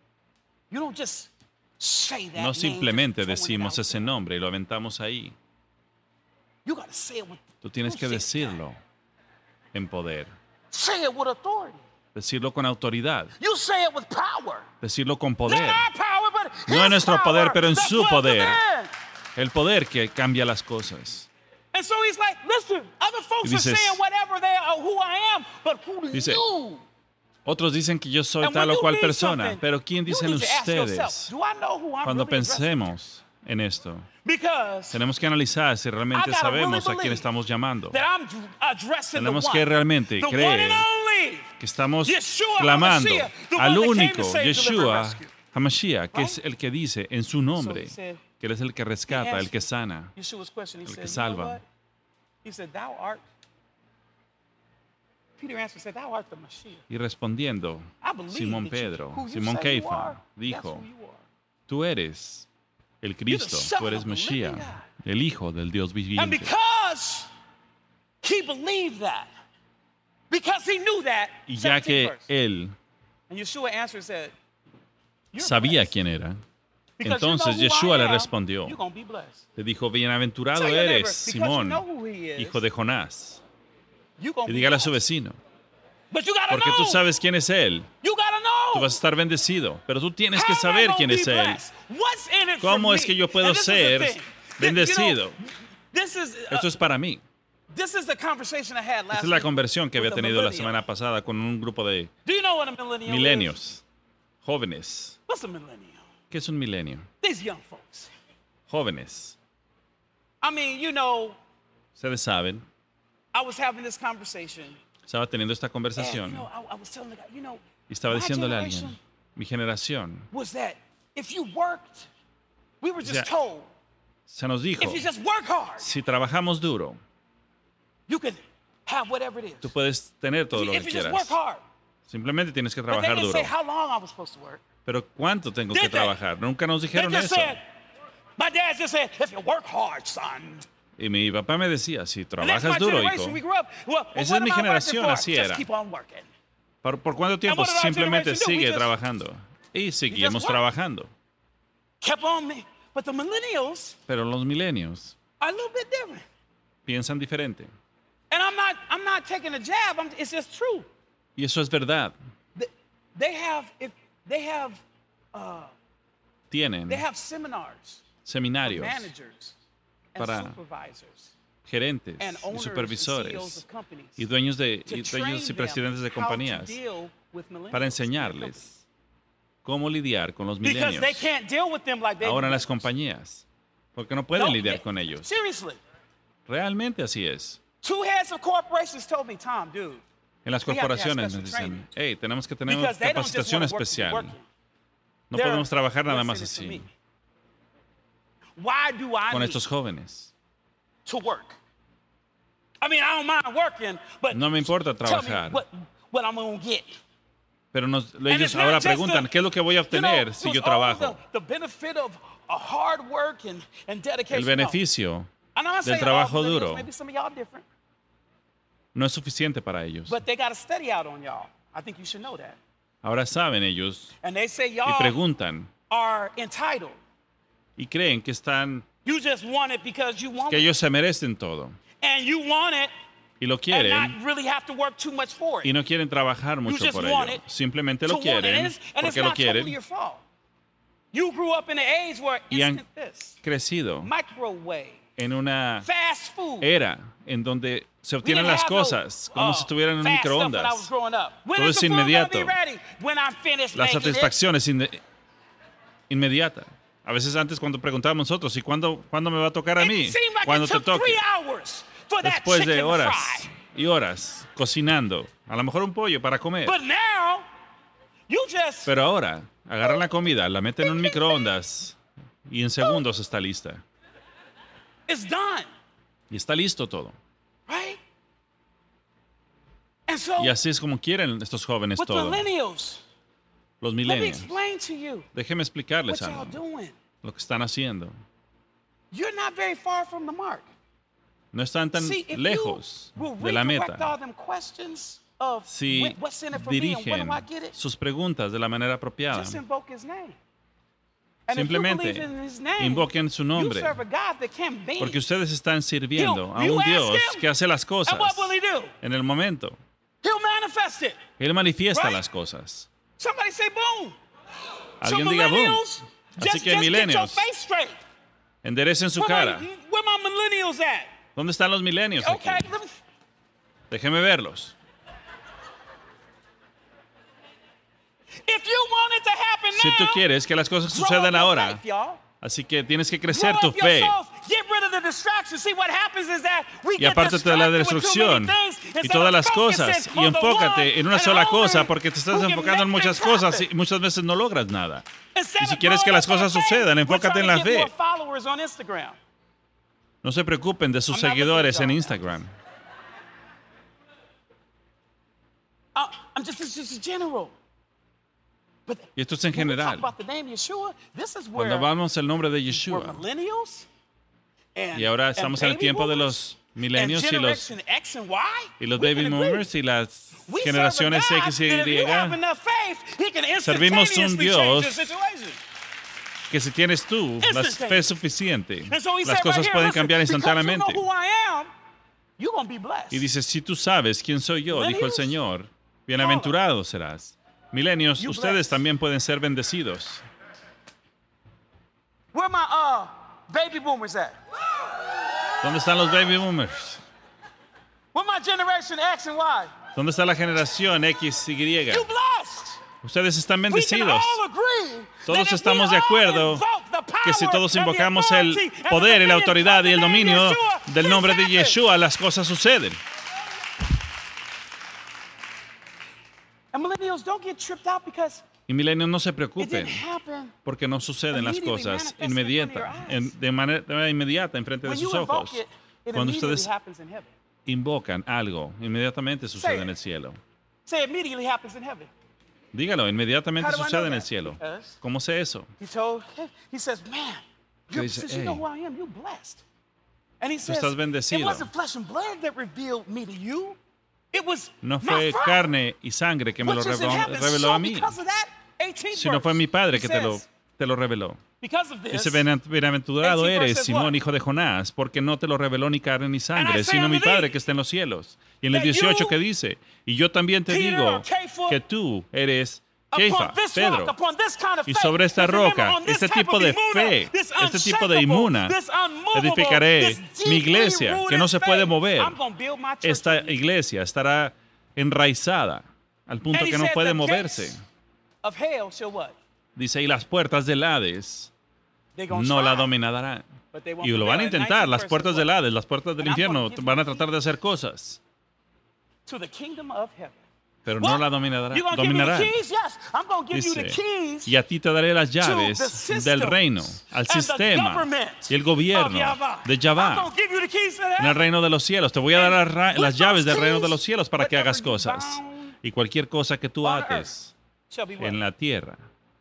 No simplemente decimos ese nombre y lo aventamos ahí. Tú tienes que decirlo en poder. Decirlo con autoridad. Decirlo con poder. No en nuestro poder, pero en su poder. El poder que cambia las cosas. Y dices, dice, otros dicen que yo soy tal o cual persona, pero ¿quién dicen ustedes? Cuando pensemos en esto, tenemos que analizar si realmente sabemos a quién estamos llamando. Tenemos que realmente creer que estamos clamando al único Yeshua HaMashiach, que es el que dice en su nombre que Él es el que rescata, el que sana, el que salva.
Peter answered, said, Thou art the Mashiach.
Y respondiendo,
I believe
Simón
that you-
Pedro,
who you
Simón
say you
Keifa,
are, that's
dijo,
who you are.
tú eres el Cristo,
Son
tú eres
of the living
Mashiach,
God.
el Hijo del Dios
And
viviente.
because he believed that, because he knew that,
Y ya que
seventeenth verse,
él
and Yeshua answered and said, You're
sabía
blessed.
quién era,
Because you
entonces
know who
Yeshua
I
le
am,
respondió,
you're gonna be blessed.
le dijo, bienaventurado
Tell your neighbor,
eres,
because you
Simón,
know who he is,
hijo de Jonás.
you're gonna
Y
be
dígale a su
blessed.
vecino,
But you gotta
porque
know.
tú sabes quién es Él,
You gotta know.
tú vas a estar bendecido, pero tú tienes que
How am I
saber
gonna
quién
be
es Él.
blessed? What's in it for
¿Cómo
me?
es que yo puedo
And this is the
ser
thing.
bendecido?
You know, this is uh,
Esto es para mí.
this is the conversation I had last
Esta es la
week
conversión que
with
había
the
tenido la
millennial.
semana pasada con un grupo de
Do you know what a millennial is?
milenios, jóvenes.
What's a millennial?
¿Qué es un milenio?
These young folks.
Jóvenes.
I mean, you know,
Ustedes saben,
I was having this conversation.
estaba teniendo esta
And, you
conversación
know, I, I was telling the guy, you know,
y estaba
my
diciéndole a
generation
alguien, mi generación,
was that if you worked, we were just
sea,
told,
se nos dijo,
if you just work hard,
si trabajamos duro,
you can have whatever it is.
tú puedes tener todo
if
lo
you,
que
if you just work
quieras.
hard.
Simplemente tienes que
But they
trabajar
didn't
duro.
say how long I was supposed to work.
Pero ¿cuánto tengo
Did
que
they?
trabajar? Nunca nos
They
dijeron
just
eso.
said, my dad just said, if you work hard, son.
Y mi papá me decía, si
And that's
trabajas
my
duro,
generation.
hijo.
We grew up. Well, well,
Esa
what
es mi
am I working
generación,
for?
así
Just
era.
keep on working.
¿Por, por cuánto tiempo?
what did our
Simplemente
generation do? We
sigue
just-
trabajando. Y seguimos
work.
trabajando.
Kept on me. But the millennials
Pero los milenios
are a little bit different.
piensan diferente.
And I'm not, I'm not taking a jab. I'm, it's just true.
Y eso es verdad.
They, they have, if they have, uh,
Tienen
they have seminars for
seminarios,
managers and
para
supervisors
gerentes
and
y
owners and C E Os
supervisores
of companies
y dueños de,
to
y
train
dueños y
them
presidentes de
how to
compañías
deal with millennials
para
in their
enseñarles cómo lidiar con los
companies. Because they
milenios
can't deal with them like they
ahora en
do.
las compañías. Porque no pueden
No,
lidiar
they-
con ellos.
Seriously.
Realmente así es.
Two heads of corporations told me, Tom, dude,
En las
We have to have
corporaciones nos
special
dicen, hey, tenemos que tener
because they don't just
capacitación
want to work,
especial.
working.
No
They're,
podemos trabajar nada
"What's
más
in it for
así
me? Why do I
con
need
estos jóvenes.
to work? I mean, I don't mind working, but
No me importa
tell me
trabajar.
what, what I'm going to get.
Pero nos,
And
ellos
it's not
ahora
just
preguntan,
the-
¿qué es lo que voy a
you know,
obtener si
it
yo
was all
trabajo?
The, the benefit of a hard work and, and dedication.
El beneficio
No. I'm not
del
saying
trabajo
all millennials,
duro
Maybe some of y'all different,
no es suficiente para ellos.
but they got a study out on y'all. I think you should know that.
Ahora saben ellos
And they say
y
y'all
preguntan
are entitled.
y creen que están,
You just want it because you want
que
it.
ellos se merecen todo
And you want it
y lo
and
quieren
not really have to work too much for it.
y no quieren trabajar mucho
just
por
want
ello.
it
Simplemente
to
lo
want it. And
quieren
it's, and it's
porque lo
not totally
quieren
your fault. You grew up in an age where
y han
instant this,
crecido
microwave,
en una
fast food.
era en donde se
We
obtienen
didn't
las
have no,
cosas como
uh,
si estuvieran en un
fast stuff when I was
microondas.
growing up. When
Todo
is
es
the food gonna
inmediato.
be ready? When I'm finished
La
making it.
satisfacción es inde- inmediata. A veces antes cuando preguntábamos nosotros, ¿y cuándo, cuándo me va a tocar a mí?
It seemed like
¿Cuándo
it
te
took
toque?
three hours for that
Después
chicken
de
to
horas
fry.
y horas cocinando, a lo mejor un pollo para comer.
But now, you just
Pero ahora, agarran la comida, la meten en un microondas y en segundos está lista.
it's done,
Y está listo todo.
right? And so,
Y así es como quieren estos jóvenes
with
todo.
millennials,
Los
let me
millennials.
explain to you
Déjeme
what
explicarles
y'all
algo.
doing.
Lo que están haciendo.
You're not very far from the mark.
No están tan
See, if
lejos
you will
de la
redirect
meta.
all them questions of
Si
when- what's in it for me and when
dirigen
do I get it,
sus preguntas de la manera apropiada,
just invoke his name. And if you
simplemente
believe in his name,
invoquen su
you
nombre.
serve a God that can be.
Porque ustedes están sirviendo a
You- you
un
ask
Dios
him,
que hace las cosas
And what will he do?
en el momento.
He'll manifest it.
Él manifiesta
Right?
las cosas.
Somebody say boom.
Alguien
so
diga boom.
millennials,
Así
just,
que
just get your
milenios,
face straight.
enderecen su
Where
cara.
my, where my millennials at?
¿Dónde están los milenios aquí?
Okay, let me,
Déjeme verlos.
if you want it to happen
Si tú
now,
quieres que las cosas
grow up
sucedan
your
ahora,
faith, y'all.
así que tienes que
Grow
crecer tu
up your
fe.
souls. Get rid of the distractions. See what happens is that we
Y
get
apártate de la
distracted with too
destrucción
many things
y
instead
todas
of
las
focusing
cosas y
on the
enfócate
one
en una
and
sola
only
cosa porque te estás
who can
enfocando en
make
muchas
things
cosas
happen.
y muchas veces no logras nada.
Instead
Y si
of
quieres que
growing
las
up in
cosas
faith,
sucedan,
we're
enfócate
trying
en
to
la
get
fe.
more followers on Instagram.
No se preocupen de sus
I'm not
seguidores en
looking at
Instagram.
I'm just, this is general. But
Y esto es en
when we talk
general.
about the name Yeshua, this is where,
Cuando hablamos el nombre de
where
Yeshua,
millennials and,
y ahora
and
estamos en el
baby
tiempo de
boomers
los milenios
and
y los,
Generation X and Y,
y los
we
baby
can agree.
boomers y las
We serve a
generaciones
God
X y
that if you have
Y,
enough faith, he can
Servimos un
instantaneously
Dios
change your situation.
que si tienes tú la fe suficiente,
And so he
las
said
cosas
right here,
pueden
listen,
cambiar
because
instantáneamente.
you know who I am, you're going to be blessed.
Y dice, si tú sabes quién soy yo, dijo el
Millennials,
Señor, bienaventurado serás. Milenios,
You
ustedes
blessed.
también pueden ser bendecidos.
Where my uh, baby boomers at?
¿Dónde están los baby boomers?
Where my Generation X and Y?
¿Dónde está la generación X y Y?
You blessed.
Ustedes están
We can
bendecidos.
all agree
Todos
that if
estamos
we
de
all
acuerdo
invoke the
que si
power
todos
and the
invocamos el
authority and the
poder y la
dominion
autoridad
of
y
the
el
name
dominio
Yeshua,
del
things
nombre de
happen.
Yeshua, las cosas suceden.
And millennials, don't get tripped out because
Y milenios, no se
it
preocupen,
didn't happen.
porque no suceden las
Immediately
cosas
manifested in front of
inmediata,
your eyes.
en- de manera inmediata enfrente de
When you
sus
invoke
ojos.
it, it
Cuando
immediately
ustedes
happens in heaven.
invocan algo, inmediatamente
Say
sucede
it.
en el cielo.
Say immediately happens in heaven.
Dígalo, inmediatamente
How do I
sucede
know
en el
that?
cielo.
Because
¿Cómo sé eso?
he told, he says, man,
Que
you,
dice,
since you know
"Hey,
who I am, you're blessed. And he says,
estás
it
bendecido.
wasn't flesh and blood that revealed me to you. It was
No
my
fue
Father,
carne y sangre que me lo
which is in
reveló,
heaven."
reveló
So
a mí,
because of that, eighteenth
sino fue mi
verse,
Padre
he
que te lo,
says,
te lo reveló.
because of this,
Dice, "Bienav- bienaventurado
eighteen verse
eres,
says
Simón,
what?
hijo de Jonás, porque no te lo reveló ni carne ni sangre,
say
sino mi
unto thee,
Padre que está en los cielos." Y en el
that
dieciocho
you,
que dice, y yo también te
Peter,
digo
Cephas,
que tú eres
upon
Kefa,
this
Pedro,
rock, upon this kind of
y
faith,
sobre esta
because remember,
roca,
on this
este
type
tipo
of
de
imuna,
fe,
this
este tipo de
unshakable,
inmuna,
this unmovable,
edificaré
this
mi
deeply
iglesia, que no
rooted
se puede
faith.
mover.
I'm gonna build my church
Esta
on you.
iglesia estará enraizada al punto
And he
que no
said,
puede
"The
moverse.
gates of hell shall what?
Dice, y las puertas del Hades
They gonna
no la
try,
dominarán.
but they won't
Y lo van a
prevail.
intentar,
nineteen
las
verse
puertas
says
del
what?
Hades, las puertas del
And I'm
infierno
gonna give
van a
you
tratar de hacer cosas,
To the kingdom of heaven.
pero
What?
no la dominará-
You gonna give me the
dominarán.
keys? Yes, I'm gonna give you the
Dice,
keys
y a ti te daré las
to
llaves
the
del
systems
reino, al
and the
sistema
government
y el
of
gobierno
Yahweh.
de
I'm
Yahvá
gonna give you the keys to that.
en el reino de los cielos. Te voy a dar las, ra-
With
las llaves
those
del reino de
keys,
los cielos para que
whatever
hagas
you
cosas.
bound
Y cualquier cosa que tú
on
ates
earth shall be what?
en la tierra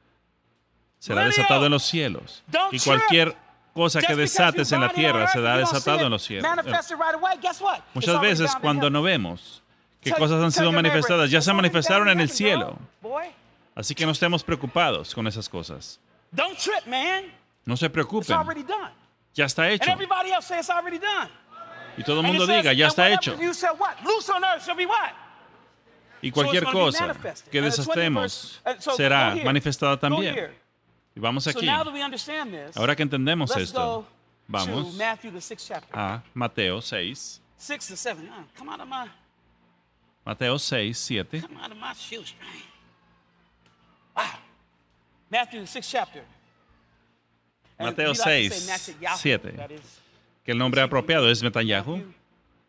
será
Millennial,
desatado en los cielos.
don't
Y
trip.
cualquier cosa
Just
que
because
desates
you
en la
bind it on
tierra
earth,
será
you don't see
desatado
it
en los cielos.
manifested right away, guess what? It's
Muchas
already
veces
bound in
cuando
heaven.
no vemos que
Tell-
cosas han
tell
sido
your neighbor,
manifestadas, ya
it's
se
already
manifestaron
bound
en el
heaven,
cielo.
bro. Boy,
Así que no estemos preocupados con esas cosas.
don't trip, man.
No se
It's
preocupen.
already done.
Ya está hecho.
And everybody else say it's already done.
Y todo el
And it
mundo
says,
diga, ya
and
está
whatever
hecho.
You said what? Loose on earth shall be what?
Y cualquier
So it's gonna be
cosa
manifested.
que
And the twentieth
desatemos
verse- and so
será
go here.
manifestada
Go
también.
here.
Y vamos
So
aquí.
now that we understand this,
Ahora que entendemos
let's
esto,
go to
vamos
Matthew the sixth chapter.
a Mateo seis.
Six to seven. Uh, come out of my
Mateo seis, siete.
come out of my shoestring. Wow. Matthew the sixth chapter. And
Mateo
we like to say
seis,
Netanyahu,
siete.
that is
Que el nombre apropiado es Netanyahu.
Matthew.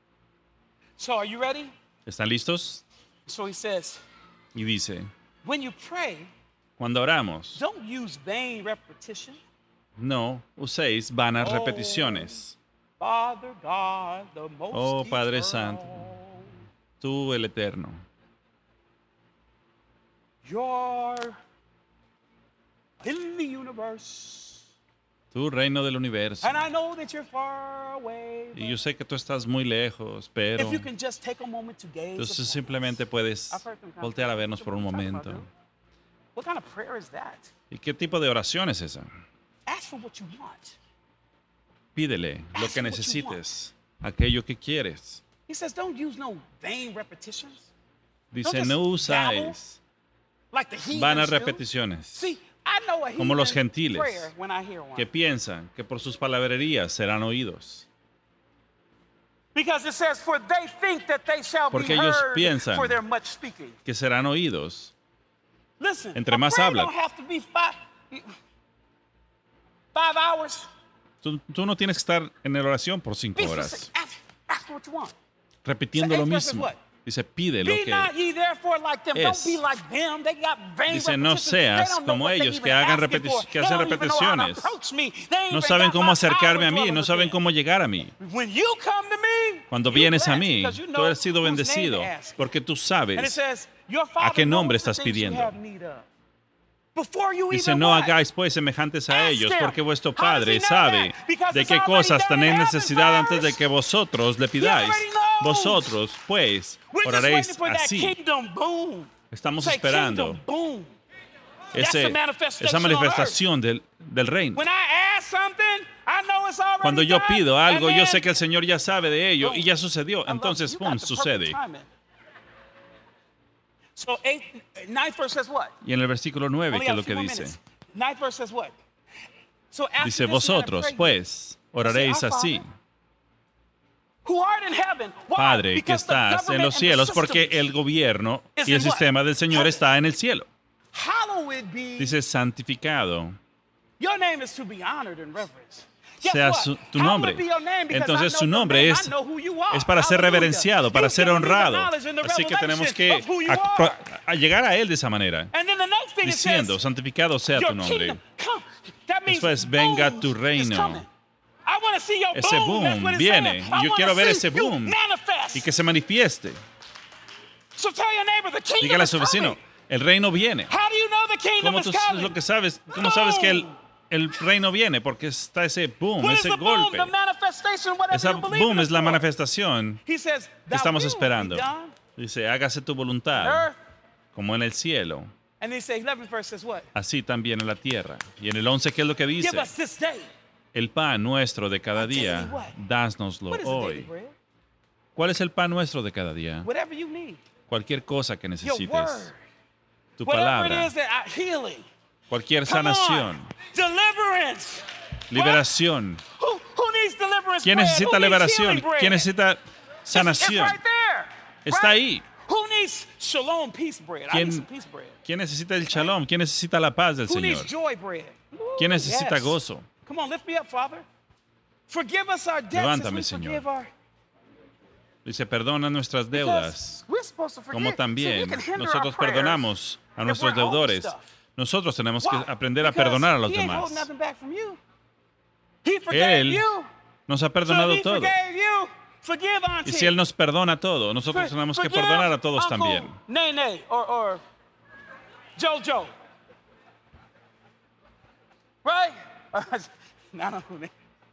So are you ready?
¿Están listos?
So he says,
Y dice,
when you pray,
cuando oramos,
don't use vain repetition.
no uséis vanas
Oh.
repeticiones.
Father God, the most
Oh, Padre
eternal,
Santo. Tú, el Eterno,
You're in the universe.
tú, Reino del Universo.
And I know that you're far away.
Y yo sé que tú estás muy lejos, pero
If you can just take a moment to gaze
entonces
upon
simplemente
us.
puedes
I've heard them kind of-
voltear a vernos por un
What are you talking
momento.
about, dude? What kind of prayer is that?
¿Y qué tipo de oración es esa?
Ask for what you want.
Pídele lo
Ask
que
for what you
necesites, aquello que quieres.
He says, don't use no vain repetitions.
Dice,
just
no
babble
usáis
like the heathens
vanas
do.
repeticiones,
See, I know a
como los
heathen
gentiles,
prayer when I hear one.
que piensan que por sus palabrerías serán oídos.
Because it says, for they think that they shall
Porque
be
ellos
heard
piensan
for their much speaking.
Que serán oídos.
Listen,
Entre
a
más
prayer
hablan.
don't have to be five, five hours.
Tú, tú no tienes que estar en la oración por cinco
Be
horas,
specific. Ask, ask for what you want.
repitiendo
So
lo
eighth verse is
mismo.
what?
Dice, pide lo
Be
que...
not ye therefore like them. Don't
es.
be like them. They got vain
Dice, no
repetitions. They
seas
don't know
como
what they
ellos,
even
que hagan
asking
repeti-
for.
que
They
hacen
don't even know how to
repeticiones.
approach me. They ain't
No
even
saben
got
cómo
my
acercarme a
power
mí, no
dwelling
saben
within.
cómo llegar a mí.
When you come to me,
Cuando
you
vienes a
blessed
mí,
because you
tú
know
has sido
whose name
bendecido
to ask.
porque tú
And it
sabes
says, Your
¿A
Father
qué nombre
knows the
estás
things you
pidiendo?
have need of. Before you
Dice,
even
no
what?
hagáis pues semejantes a
Ask
ellos,
him.
porque vuestro
How does he
Padre
know
sabe
that? Because
de
it's
qué
already
cosas
done in
tenéis
heaven
necesidad antes de
first.
que vosotros le pidáis.
already knows.
Vosotros, pues,
We're just
oraréis
waiting for that
así.
kingdom boom.
Estamos
Say,
esperando
kingdom boom. That's
ese-
the manifestation
esa
on
manifestación del, del reino.
When I ask something, I know it's already
Cuando yo
done,
pido algo,
and
yo
then,
sé que el Señor ya sabe de ello y
boom.
ya sucedió.
I love
Entonces,
you. You got
pum,
the perfect
sucede.
timing. So eight, ninth verse says what?
Y en el versículo nueve,
Only
¿qué es
got
lo
a
que
few more
dice?
minutes. Ninth verse says what? So after
Dice,
this, you're gonna
vosotros,
pray.
pues, oraréis
Our
así.
Father, who art in heaven. Why?
Padre, que
Because the
estás en
government
los
and the
cielos, porque
systems
el gobierno
is
y el
in what?
sistema del Señor
Heaven.
está en el cielo.
Hallowed be.
Dice, santificado
Your name is to be honored and reverenced. Guess
sea
what?
su- tu
Hallowed
nombre.
be your name because
Entonces
I know
su
your
nombre
name.
es,
I know who you are.
es para ser
Hallelujah.
reverenciado, para
You've
ser
given me the
honrado.
knowledge and the
Así que tenemos
revelation
que
of who you
a,
are.
a llegar a Él de esa manera,
And then the next thing it
diciendo,
says,
santificado sea
your
tu nombre.
kingdom come. That means
Después, venga
boom
tu
is
reino.
coming. I wanna see your
Ese
boom. That's
boom
what it's
viene,
saying.
y
I
yo
wanna
quiero ver
see
ese
you
boom
manifest.
Y que se manifieste.
So tell your neighbor, the kingdom
Dígale a
is
su vecino,
coming.
el reino viene.
How do you know the kingdom
¿Cómo
is
tú es
coming?
lo que sabes? ¿Cómo sabes que el,
Boom.
el reino viene? Porque está ese boom,
What is
ese
the boom?
golpe.
The manifestation, whatever
Esa
you believe
boom
in
es la
for.
manifestación
He says,
que
"Thy
estamos
will be
esperando.
done
Dice, hágase tu
on
voluntad,
earth."
como en el cielo,
And then he says, eleventh verse says what?
así también en la tierra. Y en el once, ¿qué es lo que dice?
Give us this day.
El pan nuestro de cada
Our daily
día,
what?
dásnoslo
What is the daily
hoy.
bread?
¿Cuál es el pan nuestro de cada día?
Whatever you need.
Cualquier cosa que
Your
necesites.
word.
Tu
Whatever
palabra,
it is that I, healing.
cualquier
Come on.
sanación,
Deliverance.
liberación.
Who, who needs deliverance
¿Quién
bread?
necesita
Who needs
liberación?
healing bread?
¿Quién necesita
It's- It's
sanación?
right there.
Está
right?
ahí.
Who needs shalom peace bread? I
¿Quién-
need some peace bread.
¿Quién necesita el shalom? ¿Quién necesita la paz del
Who needs
Señor?
joy bread? Ooh,
¿Quién necesita
yes.
gozo?
Come on, lift me up, Father. Forgive us our debts
Levántame,
as we
Señor.
forgive our...
Dice, perdona nuestras deudas,
Because we're supposed to forgive.
como
See,
también
we can hinder
nosotros
our prayers
perdonamos a
if
nuestros
we're holding
deudores.
stuff.
Nosotros tenemos que
Why?
aprender a
Because
perdonar a los
he ain't
demás.
holding nothing back from you. He forgave
Él
you.
nos ha
So
perdonado
if he
todo.
forgave you, forgive auntie.
Y si Él nos perdona todo, nosotros
For-
tenemos que
forgive
perdonar a todos
Uncle
también.
Nene or, or Jojo. Right? I don't know.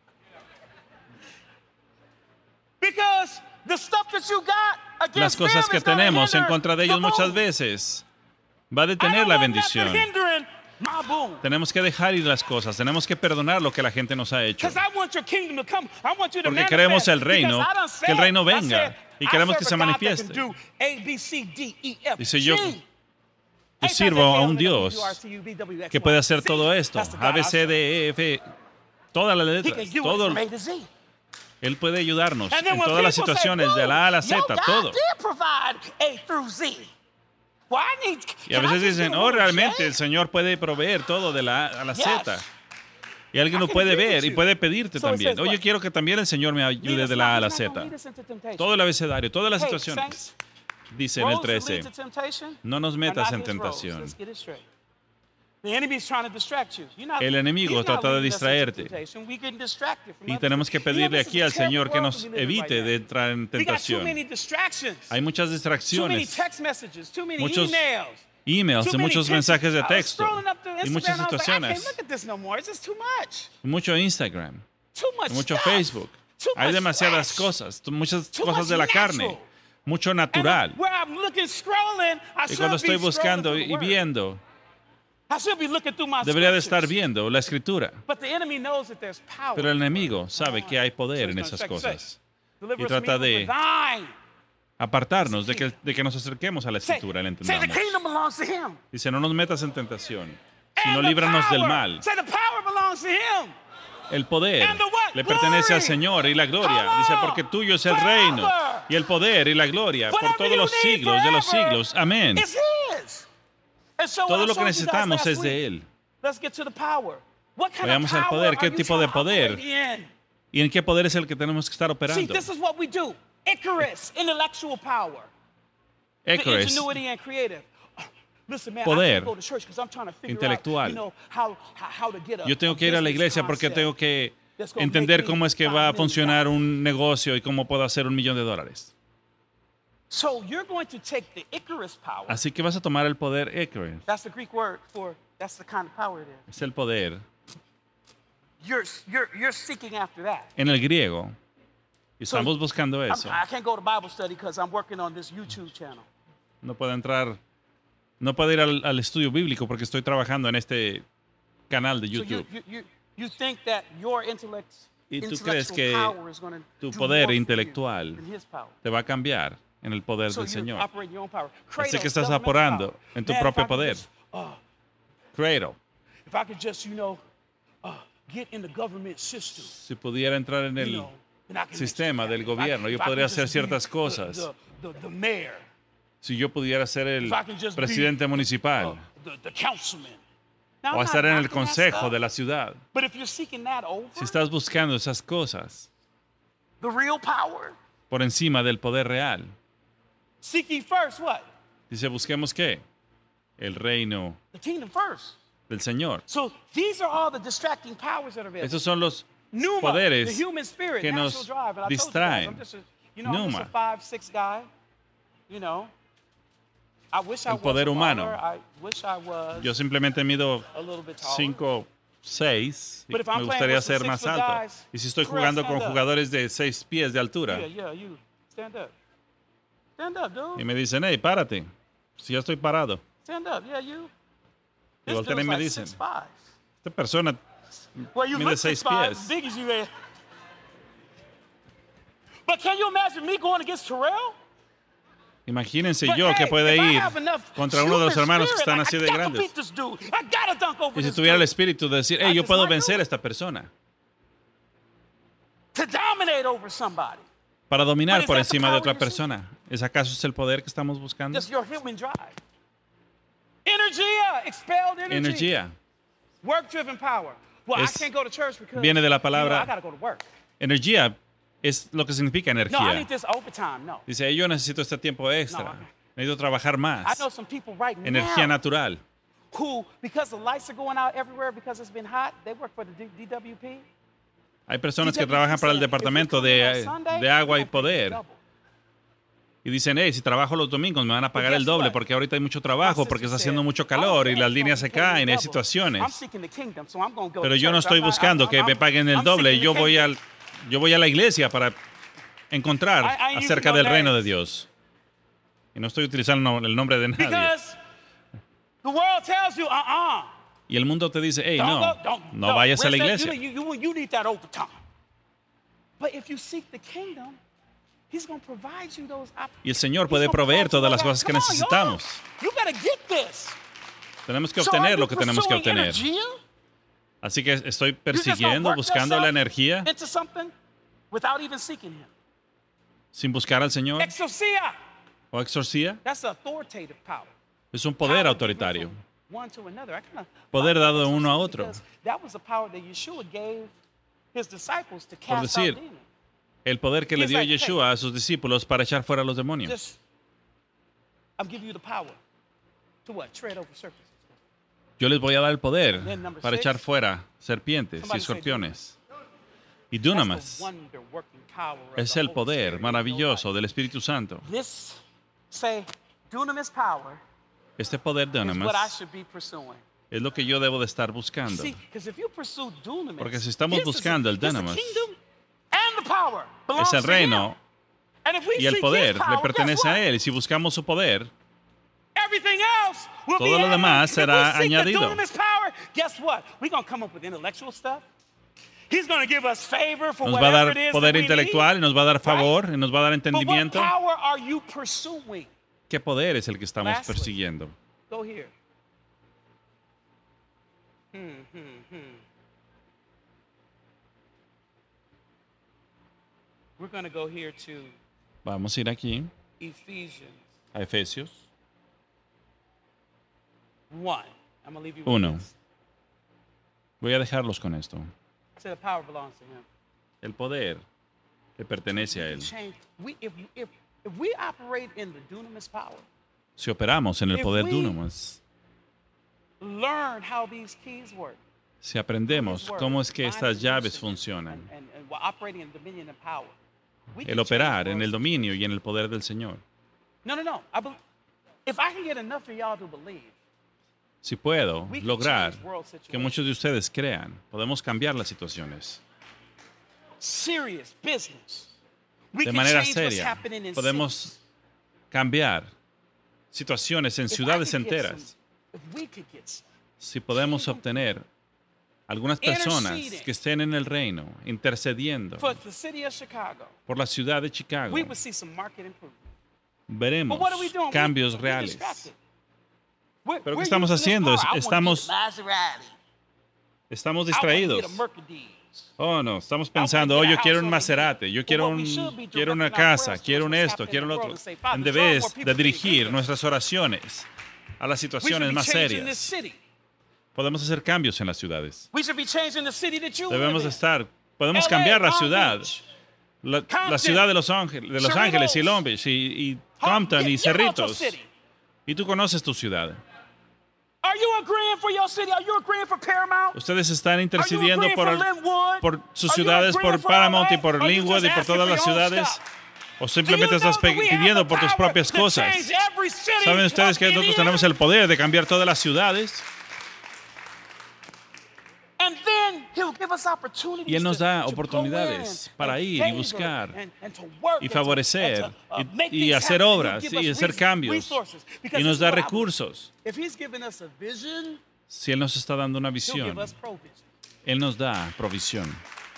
Because the stuff that you got against
Las cosas
them
que
is gonna
tenemos en
hinder
contra de
the
ellos muchas
boom.
veces va a
I
detener
don't
la
want nothing
bendición.
hindering my boom.
Tenemos que dejar ir las cosas, tenemos que perdonar lo que la gente nos ha hecho.
Because I want your kingdom to come. I want you to
Porque
manifest.
queremos el reino,
Because I done
que el
said-
reino
I
venga,
said,
y
I
queremos
serve
que se
a God that can
manifieste.
do A, B, C, D, E, F,
Dice, yo-
G.
Yo sirvo a un Dios que puede hacer todo esto. A, B, C, D, E, F, todas las
He
letras,
can do
todo.
it from A to Z.
Él puede ayudarnos
And then
en
when
todas las
people say,
situaciones, de la A a la
"Boom,
Z,
your God
todo.
did provide A through Z." Well, I need-
Y a
can I
veces
just
dicen,
get
oh,
one
realmente
J?
el Señor puede proveer todo de la A a la
Yes.
Z. Y alguien
I
lo
can
puede
agree
ver
with
y
you.
puede pedirte
So it
también.
says
Oye,
what?
quiero que también el Señor me
Lead
ayude
us
de
not-
la A a la
he's not gonna
Z.
lead us into temptation.
Todo el abecedario, todas las
Hey,
situaciones.
saints,
Dice en el
roads that lead
trece,
to temptation
no nos
are
metas
not
en
his roads.
tentación.
Let's get it straight. The enemy's trying to distract you. You're not-
El enemigo
he's not
trata de
leading us into
distraerte.
temptation. We can distract you from
Y
other
tenemos que
things. You know,
pedirle
this is
aquí
a
al Señor
terrible
que
world
nos
we live in right
evite
now.
de entrar en
We got too
tentación.
many distractions.
Hay muchas
Too many
distracciones,
text messages, too many
muchos
emails.
emails
Too
y
many
muchos
pictures.
mensajes de
I was
texto
scrolling up through
y muchas
Instagram, I was like, I can't
situaciones.
look at this no more. It's just too much.
Mucho Instagram,
Too much
mucho
stuff.
Facebook.
Too
Hay
much
demasiadas
flesh.
cosas, t- muchas
Too
cosas
much
de la carne,
natural.
mucho
And
natural.
where I'm looking, scrolling, I
Y
should
cuando
be
estoy
scrolling
buscando
through the
y
word.
viendo,
I should be looking through my
debería de
scriptures.
estar viendo la escritura.
But the enemy knows that there's power.
Pero el enemigo sabe
Come
que
on.
hay poder
So
en
he's gonna
esas
check,
cosas.
say, "Deliver
Y
us from
trata
evil,
de
for thine."
apartarnos de que, de que nos acerquemos a la
Say,
escritura y la
say the
entendamos.
kingdom belongs to him.
Dice, no nos metas en tentación,
And
sino
the
líbranos del
power.
mal.
Say the power belongs to him.
El poder
And the what?
le pertenece al
Glory.
Señor y la gloria.
Come
Dice,
on.
porque tuyo es el
Forever.
reino y el poder y la gloria por
Whatever
todos
you
los
need
siglos de los
forever,
siglos. Amén.
It's his. And so
Todo
what I
lo que
showed you guys
necesitamos
last
es de
week,
Él.
Let's get to the power. What kind
Vayamos
of
al
power
poder. ¿Qué
are you
tipo de
trying to
poder?
operate in?
¿Y en qué poder es el que tenemos que estar
See,
operando?
this is what we do. Icarus, intellectual power. The
Icarus,
ingenuity and creative. Listen, man, I
Poder
can't go to church because I'm trying to figure
intelectual.
out, you know, how, how, how to get a,
yo tengo
a
que ir a la
business
iglesia porque
concept
tengo que
that's gonna
entender
make me
cómo es que
five
va a
million
funcionar
dollars.
un negocio y cómo puedo hacer un millón de dólares.
So you're going to take the Icarus power.
Así que vas a tomar el poder Icarus.
That's the Greek word for, that's the kind of power it is.
Es el poder
You're, you're, you're seeking after that.
en el griego. Y
So,
estamos buscando
I'm-
eso.
I can't go to Bible study because I'm working on this YouTube channel.
No puedo entrar, no puedo ir al, al estudio bíblico porque estoy trabajando en este canal de
So you,
YouTube.
you, you, you think that your intellect,
Y tú
intellectual
crees que
power is going to
tu
do
poder
more for you
intelectual
than his power.
Te va a cambiar en el poder
So
del
you're
Señor.
operating your own power.
Así
Kratos,
que estás
governmental
operando
power.
en tu
Man, if I
propio
could
poder.
just, uh,
Credo.
if I could just, you know, uh, get in the government system,
Si pudiera entrar en
you
el
know, then I can
sistema
make
del
shit happen.
gobierno,
If I-
yo
if I
podría
could
hacer
just be
ciertas
the-
cosas.
The, the, the mayor,
Si yo pudiera ser el
if I can just be,
presidente
uh,
municipal
the, the councilman. Now,
o
I'm
estar
not
en el
knocking that
consejo
stuff,
de la ciudad,
but if you're seeking that over,
si estás buscando esas cosas
the real power,
por encima del poder real,
seek ye first what?
dice, busquemos qué? El reino
The kingdom first.
del Señor.
So these are all the distracting powers that are available.
Esos son los
Pneuma,
poderes
the human spirit,
que
natural
nos
drive. And I told you guys,
distraen.
I'm just a, you know, I'm just a
Pneuma.
five, six guy. You know, I wish I
El
was
poder
a
humano.
baller. I wish I was
Yo simplemente mido
a little bit taller.
cinco, seis y
But if I'm
me
playing
gustaría
with some
ser más
six-foot
alto.
guys,
Y si estoy
Terrell,
jugando
stand
con
up.
jugadores de seis pies de altura
Yeah, yeah, you stand up. Stand up, dude.
y me dicen, hey, párate, si ya estoy parado.
Stand up, yeah, you.
Y
This
voltean y
dude's
me
like
dicen,
six five.
esta persona
Well, you
mide
look
seis
six five,
pies.
as big as you is. But can you imagine me going against Terrell?
Imagínense
But,
yo que
hey,
puede
if I
ir
have enough
contra uno de los
human
hermanos que
spirit,
están
like,
así
I
de
gotta
grandes.
beat this dude. I gotta dunk over
Y si
this
tuviera el
dude.
espíritu de decir,
I
hey, yo
just
puedo
might do
vencer
it.
a esta persona.
To dominate over somebody.
Para
But
dominar
is
por
that the
encima de
power
otra
you're
persona. ¿Es acaso es el poder que estamos buscando?
Just your human drive. Energia, expelled energy.
Energía.
Work-driven power. Well,
Es-
I can't go to church because
viene de la
you know,
palabra-
I gotta go to work.
Energía es lo que significa
No, I
energía.
need this overtime. No.
Dice, "Hey, yo necesito este tiempo extra.
No.
Necesito trabajar
I
más.
know some people right
Energía
now
natural.
who, because the lights are going out everywhere because it's been hot, they work for the D- DWP.
Hay personas que
D W P
trabajan para el
said, if we
departamento
come in
de,
on Sunday,
de agua
we
y
gonna pay you
poder.
double.
Y dicen, hey, si trabajo los domingos me van a pagar
But
el
guess
doble
what?
porque ahorita hay mucho
My
trabajo,
sister
porque está
said,
haciendo mucho
"I don't
calor y
care
las
if
líneas se
you pay me
caen, hay
double. I'm
situaciones.
seeking the kingdom, so I'm gonna go
Pero
to
yo no
church.
estoy
I'm not-
buscando
I'm-
que me
I'm-
paguen el
I'm
doble.
seeking the
Yo voy,
kingdom.
al, yo voy a la iglesia para encontrar
I- I ain't using
acerca
no
del reino de
names.
Dios. Y no estoy utilizando el nombre de nadie.
Because the world tells you, uh-uh.
Y el mundo te dice, hey,
Don't
no,
go- don't-
no vayas a la
Where's that-
iglesia.
You, you, you need that overtime. But if you seek the kingdom, He's going to provide you those op-
Y el Señor
He's
puede
gonna
proveer
provide you
todas las
all
cosas
that.
que
Come on, y'all.
necesitamos.
You gotta get this.
Tenemos que
So are
obtener
you
lo que tenemos que
pursuing
obtener.
energía?
Así que estoy
You just gonna
persiguiendo,
work
buscando la
yourself
energía
into something without even seeking Him.
sin buscar al Señor.
Exousia.
O exorcía
That's authoritative power.
es un
Power
poder
given
autoritario.
from one to another. I kinda
Poder
like
dado de uno a
exousia
otro.
because that was the power that Yeshua gave His disciples to
Por
cast
decir,
out demons.
el poder que le
He's
dio
like, hey.
Yeshua a sus discípulos para echar fuera a los demonios.
Just, I'm giving you the power to what? Tread over serpents.
Yo les voy a dar el poder
Then number
para
six.
echar fuera serpientes y
Somebody say
escorpiones. Y
That's the
dunamas
wonder-working power of
es
the
el
Holy
poder
Spirit in your
maravilloso
life.
del Espíritu Santo.
This, say, dunamis power
Este poder
is what I
dunamas
should be pursuing.
es lo que yo debo de estar buscando.
See, because if you pursue dunamis,
Porque si estamos
this is
buscando el
this is the
dunamis,
kingdom and the power belongs
Es el
to
reino
him. And if we
y el
seek
poder
his power,
le pertenece
guess
a
what?
Él. Y si buscamos su poder,
Everything else will
Todo
be
lo
added.
demás
If
será
we seek the
añadido.
dunamis power, guess what? We're going to come up with intellectual stuff. He's going to give us favor for
nos va a
whatever
dar
it is
poder
that we
intelectual y nos va a dar favor y nos va a dar
need. But what
entendimiento.
power are you pursuing?
¿Qué poder es el que estamos
Lastly.
persiguiendo?
Go here. Hmm, hmm, hmm. We're going to go here to
Vamos a ir aquí
Ephesians
a Efesios
one. I'm going to leave you with
uno.
this.
Voy a dejarlos con esto.
Say the power belongs to him.
El poder le pertenece a Él.
Change. We, if, if, if we operate in the dunamis power,
Si operamos en el
If
poder
we-
dunamis,
learn how these keys work.
si aprendemos
His word,
cómo es que
mind
estas
and
llaves
wisdom,
funcionan,
And, and, and we're operating in dominion and power. We
el
can
operar
change
en el
worlds.
dominio y en el poder del Señor,
No, no, no. I believe. If I can get enough of y'all to believe,
Si puedo
we can
lograr
change world
que
situations.
muchos de ustedes crean, podemos cambiar las situaciones
Serious business. We
de
can
manera
change what's
seria.
happening in cities.
Podemos cambiar situaciones en
If I
ciudades
could get
enteras.
some- if we could get some,
Si podemos obtener algunas personas que estén en el reino intercediendo
for the city of Chicago,
por la ciudad de Chicago,
we would see some market improvement.
veremos
But what are we doing?
cambios
We- we're
reales.
distracted. We're-
Pero ¿qué
we're
estamos
using this
haciendo?
car. I wanna
Estamos-
get a Maserati.
Estamos
I wanna
distraídos.
get a Mercedes.
Oh, no, estamos pensando, oh, yo quiero un Maserati, yo quiero, un,
Well, what we should be
quiero una
directing our
casa,
prayers
quiero un
towards
esto,
what's
quiero lo
happening in
otro.
the world and say, Father,
En
draw more
vez
people
de
to the
dirigir
kingdom.
nuestras oraciones a las
We should
situaciones
be
más
changing this
serias,
city.
podemos hacer cambios en las ciudades.
We should be changing the city that you
Debemos
live in.
estar, podemos
L A,
cambiar la
Long
ciudad,
Beach,
la, la
Compton,
ciudad de Los Ángeles, de Los Ángeles y
Cerritos,
Long Beach y, y Compton
Huh?
y
Get- get out your
Cerritos.
city.
Y tú conoces tu ciudad.
Are you agreeing for your city? Are you agreeing for Paramount?
Ustedes están
Are you
intercediendo
agreeing
por,
for
el-
Linwood?
por sus
Are you
ciudades,
agreeing
por
for
Paramount y
L A?
por
Or you
Linwood
just
y por
asking
todas
for
las
your own
ciudades.
stuff?
O simplemente
Do you
estás
know that we have
pidiendo
the
por tus
power
propias
to
cosas.
change every city
¿Saben ustedes que
in
nosotros
here?
tenemos el poder de cambiar todas las ciudades?
And then he'll give us opportunities
Y Él nos
to-
da
to go
oportunidades
in
para
and
ir y
favor
buscar
and- and to work
y
and to-
favorecer
and to, uh,
y-
make
y
things
hacer
happen. He'll
obras
give
y
us
hacer
res-
cambios
resources. Because
y nos
this
da
is what I believe.
recursos.
If he's giving us a vision,
Si Él nos está dando una
he'll
visión,
give us provision.
Él nos da provisión.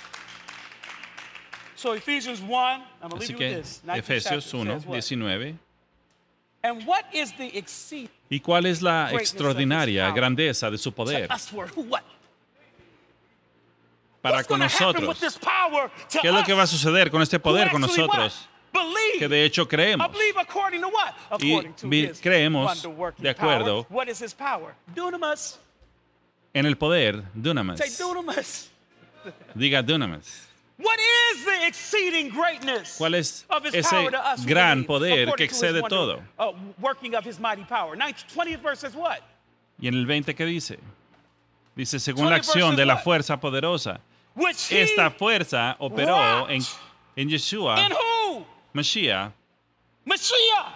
So Ephesians one, I'm going to
Así
leave you
que
with this. ninth
Efesios
chapter
uno,
says what?
diecinueve.
And what is the exceeding
¿Y cuál es la
greatness of his
extraordinaria
power
grandeza de su poder
to us? Who what?
para
What's
con
gonna happen
nosotros?
with this power to
¿Qué es lo que va a
us
suceder con este
who
poder con
actually what?
nosotros?
Believe.
Que de hecho
I
creemos.
believe according to what?
Y
According to
vi-
his
creemos
wonder-working
de acuerdo
power. What is his power? Dunamis.
En el poder, dunamis.
Say dunamis.
Diga dunamis.
What is the exceeding greatness
¿Cuál es
of his
ese
power to us who
gran
believe,
poder
according
que
to his
excede
wonder-
todo?
uh, working of his mighty power. twentieth verse says what?
Y en el veinte, ¿qué dice? Dice, según la
veinte
acción de la
verses
fuerza poderosa.
Which he
Esta fuerza operó
wrought
en, en Yeshua,
in who?
Mashiach.
Mashiach.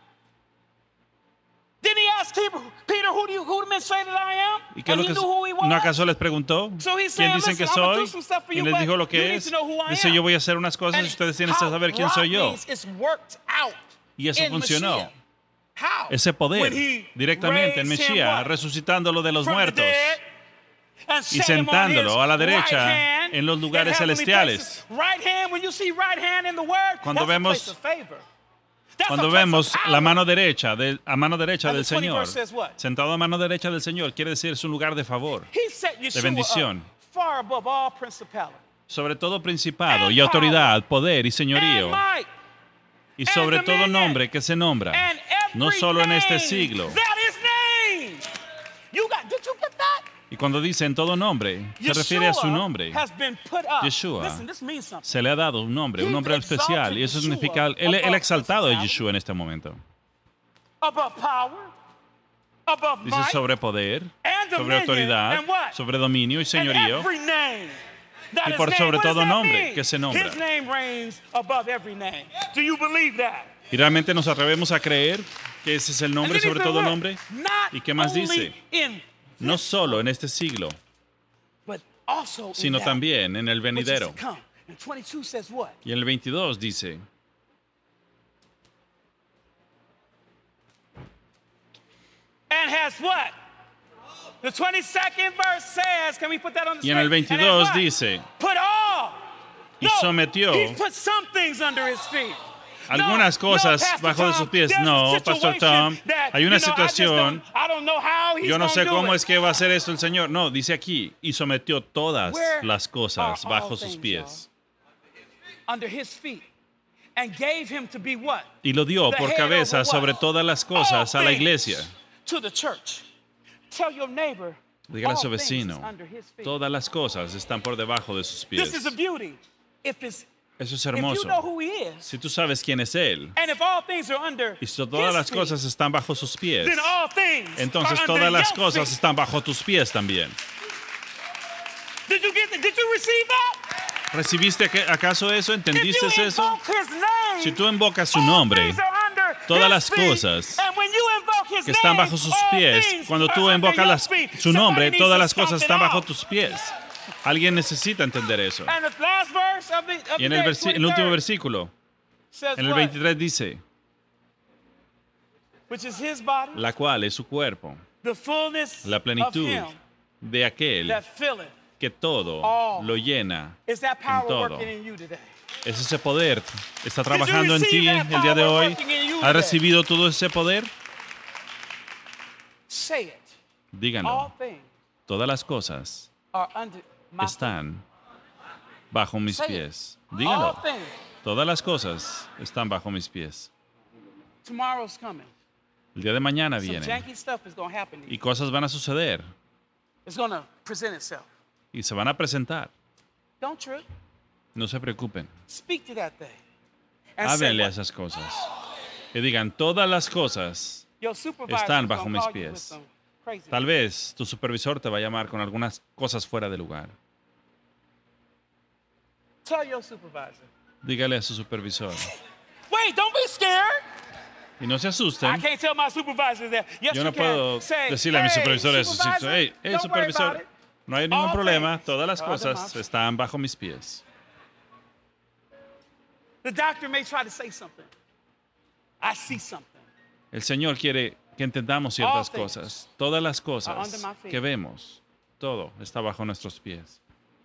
Then he asked Peter, Peter who do you who do men say that I am?
¿Y qué es
And
lo
he
que
knew who he was.
no acaso les preguntó?
So he's
¿Quién
saying,
dicen que
"Listen, I'm gonna
soy?"
do some stuff for
Y
you,
les
but
dijo lo
you
que
need
es.
to know who I
Dice,
am.
yo voy a hacer unas cosas y
And
ustedes tienen que
how
saber quién soy yo.
means it's worked out
Y eso
in
funcionó.
Mashiach. How?
Ese poder
When he
directamente en
raised him
Mashiach,
what?
resucitándolo de los
From the
muertos
dead, and
y
set him on
sentándolo
his
a la derecha
right hand
en los lugares
in heavenly
celestiales.
places. Right hand, when you see right hand in the word,
Cuando
that's a
vemos-
place of favor. That's
Cuando
a place of
vemos
power.
la mano derecha de, a mano derecha
And
del
the twentieth
Señor,
verse says what?
sentado a mano derecha del Señor, quiere decir es un lugar de favor,
He set Yeshua
bendición.
up far above all principality
sobre todo principado
And
y autoridad, poder y señorío,
and might
y sobre
and
todo
dominion,
nombre que se nombra,
and every
no solo en este
name
siglo.
that is named. You got, did you get that?
Y cuando dice en todo nombre, se refiere a su
Yeshua
nombre.
has been put up.
Yeshua.
Listen, this means something.
Se le ha dado un nombre, un
He's
nombre
exalted
especial, y eso
Yeshua
significa, él, él
above
ha exaltado a
principality.
Yeshua en este momento.
Above power, above
Dice
might,
sobre poder,
and
sobre
dominion,
autoridad,
and what?
sobre dominio y
and
señorío,
every name that
y
is
por
named.
sobre
What does
todo
that
nombre
mean?
que se nombra.
His name reigns above every name. Do you believe that?
Y realmente nos atrevemos a creer que ese es el nombre
And then he
sobre
said,
todo
what?
nombre.
Not
¿Y qué más
only
dice?
in
No
this
solo en
world,
este siglo,
but also in
sino
that
también en el
which is to
venidero.
come. And twenty-two says what?
Y en el veintidós dice,
And has what? The twenty-second verse says, can we put that on the
y en el
screen? And has
veintidós
what?
dice,
Put all.
y sometió
He's put some things under his feet.
algunas
No,
cosas
no, Pastor
bajo de sus
Tom,
pies.
there's a
No, Pastor
situation
Tom,
that,
hay una
you know, I just
situación,
don't- I don't know how he's
yo no sé
gonna do
cómo
it.
es que va a hacer esto el Señor. No, dice aquí, y sometió todas
Where
las cosas
are all
bajo sus
things,
pies.
Under his feet. And gave him to be what?
Y lo dio
The
por
head
cabeza
over what?
sobre todas las cosas
All
a la
things
iglesia.
To the church. Tell your neighbor.
Dígale a
all
su
things is
vecino,
under his feet.
todas las cosas están por debajo de sus pies.
This is a beauty. If it's
Eso es
if you know
hermoso.
who he is,
Si tú sabes quién es Él,
and if all things are under
y si todas
his
las
feet,
cosas están bajo sus pies,
then all things
entonces
are
todas
under
las
your
cosas
feet.
están bajo tus pies también.
Did you get that? Did you receive that?
¿Recibiste que- acaso eso?
If
¿Entendiste
you
eso?
invoke his name,
Si tú invocas su
all
nombre,
things are under
todas
his
las
feet.
cosas
And when you invoke his
que están
name,
bajo sus
all
pies,
things
cuando
are
tú
under
invocas
your
las-
feet.
su
Somebody
nombre,
needs
todas
to
las
stomp
cosas
it
están bajo
off.
tus pies. Alguien necesita entender eso.
And the last verse of the, of
Y en
the
el,
day,
versi- el último
twenty-third,
versículo,
says
en el
what?
veintitrés dice,
Which is his body,
la cual es su cuerpo,
the fullness
la
of
plenitud
him
de aquel
that filleth.
que todo
all.
lo llena
Is that
en
power
todo.
working in you today?
Es ese poder. Está trabajando en
receive
ti
that
el día de
power
hoy.
working in you
¿Has
today?
recibido todo ese poder?
Say it. All
Díganlo.
things
Todas las cosas
are under my feet.
están bajo mis
Say it.
pies.
All
Díganlo.
things.
Todas las cosas están bajo mis pies.
Tomorrow's coming.
El día de mañana
Some
viene
janky stuff is going to happen to
y
you.
cosas van a suceder
It's going to present itself.
y se van a presentar.
Don't trip.
No se preocupen.
Speak to that thing. And say
Háblenle a
what?
esas cosas. Que digan, todas las cosas.
Your supervisor
están
is
bajo
gonna
mis
call you with
pies.
some crazy
Tal vez tu supervisor te va a llamar con algunas cosas fuera de lugar.
Tell your supervisor.
Dígale a su supervisor.
Wait, don't be scared.
Y no se
I
asusten.
can't tell my supervisor that. Yes,
Yo
you
no puedo
can. Say,
decirle a mi
hey,
supervisor eso.
supervisor,
Hey, hey,
don't worry about
supervisor,
it.
no hay ningún
All
problema.
things
Todas las
are under
cosas
my-
están bajo mis pies.
The doctor may try to say something. I see something.
El Señor quiere que entendamos ciertas
All things
cosas. Todas las
are under
cosas
my feet.
que vemos, todo está bajo nuestros pies.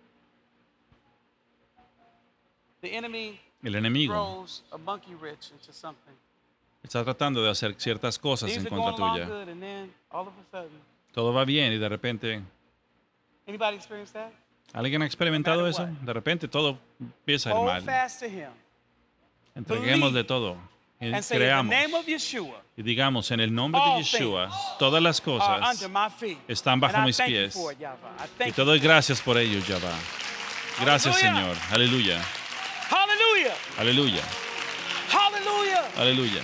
The enemy
El enemigo
throws a monkey wrench into something.
está tratando de hacer ciertas cosas
Things
en
are going
contra
along
tuya.
good, and then all of a sudden,
Todo va bien y de repente,
anybody experience that?
¿alguien ha experimentado
No
eso?
matter what.
De repente todo empieza a ir
Hold
mal.
fast to him
Entreguemos de
Believe.
todo y
and say, in the
creamos
name of Yeshua,
y digamos en el nombre de
all
Yeshua, todas las
are
cosas
under my feet.
están bajo
And I
mis
thank you
pies.
for it, Yahweh. I
Y
thank
te
you.
doy gracias por ello, Yahweh. Gracias,
Aleluya.
Señor. Aleluya.
Hallelujah.
Aleluya.
Hallelujah.
Aleluya.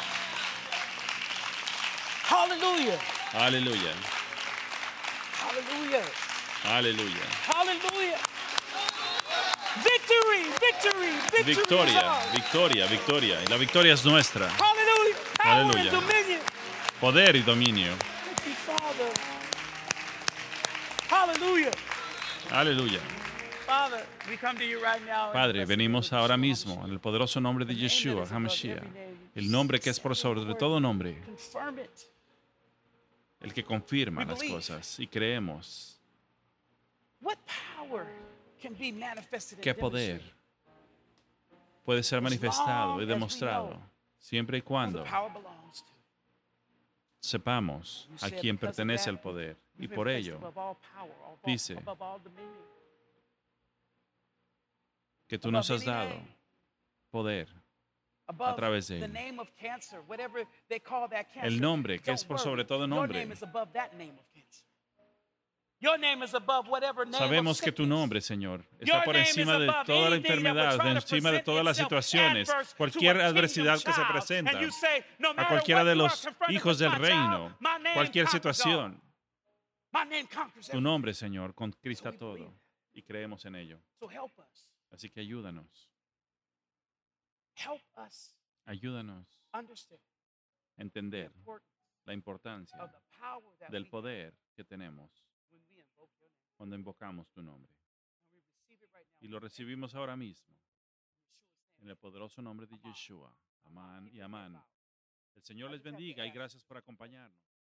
Hallelujah.
Aleluya.
Hallelujah.
Aleluya.
Hallelujah. Victory, victory, victory. is
Victoria,
ours.
victoria, victoria. Y la victoria es nuestra.
Hallelujah. Power and
Aleluya.
dominion.
Poder y dominio.
Thank you, Father. Hallelujah.
Aleluya.
Father, we come to you right now. in the
Padre,
blessed
venimos
name of
ahora
Yeshua
mismo en el poderoso nombre de
HaMashiach. The name
Yeshua,
that is above
HaMashiach.
every name.
El nombre que es por sobre
Lord,
todo nombre.
Confirm it.
El que confirma
We
las
believe.
cosas. Y creemos.
What power can be manifested
¿Qué
and
poder
demonstrated?
puede ser
As
manifestado
long
y
as we
demostrado
know
siempre y
who
cuando
the power belongs to.
sepamos
You
a
said
quién
because of
pertenece
that,
el poder? Y
you've been
por
placed
ello,
above all power, above-
dice
above all dominion,
que tú nos
above
has
any
dado
name,
poder,
above
través de
the
él.
name of cancer, whatever they call that cancer.
El nombre que
Don't
es por
worry.
sobre todo
Your
nombre.
name is above that name of cancer. Your name is above whatever name
Sabemos
of
que tu
sickness.
nombre, Señor, está
Your
por
name
encima
is
de
above
toda la
anything that would
enfermedad,
try
de
to
encima de
present
todas las
itself
situaciones,
adverse to
cualquier
a kingdom
adversidad que se
child.
presenta,
And you say, no
a
matter
cualquiera
what
de
you are
los
confronted
hijos
with,
del
my
reino,
child, my name
cualquier
conquers all.
situación,
My name conquers
tu
everything.
nombre, Señor, conquista
So we
todo
believe.
y creemos en ello.
So help us.
Así que ayúdanos,
Help us
ayúdanos
understand
a entender
the importance
la importancia
of the power that
del
we
poder que tenemos
when we invoke your name.
cuando invocamos tu nombre.
And we receive it right now.
Y lo recibimos ahora mismo
in Yeshua's
en
name.
el poderoso nombre de Yeshua. Amán y amán. El Señor les bendiga y gracias por acompañarnos.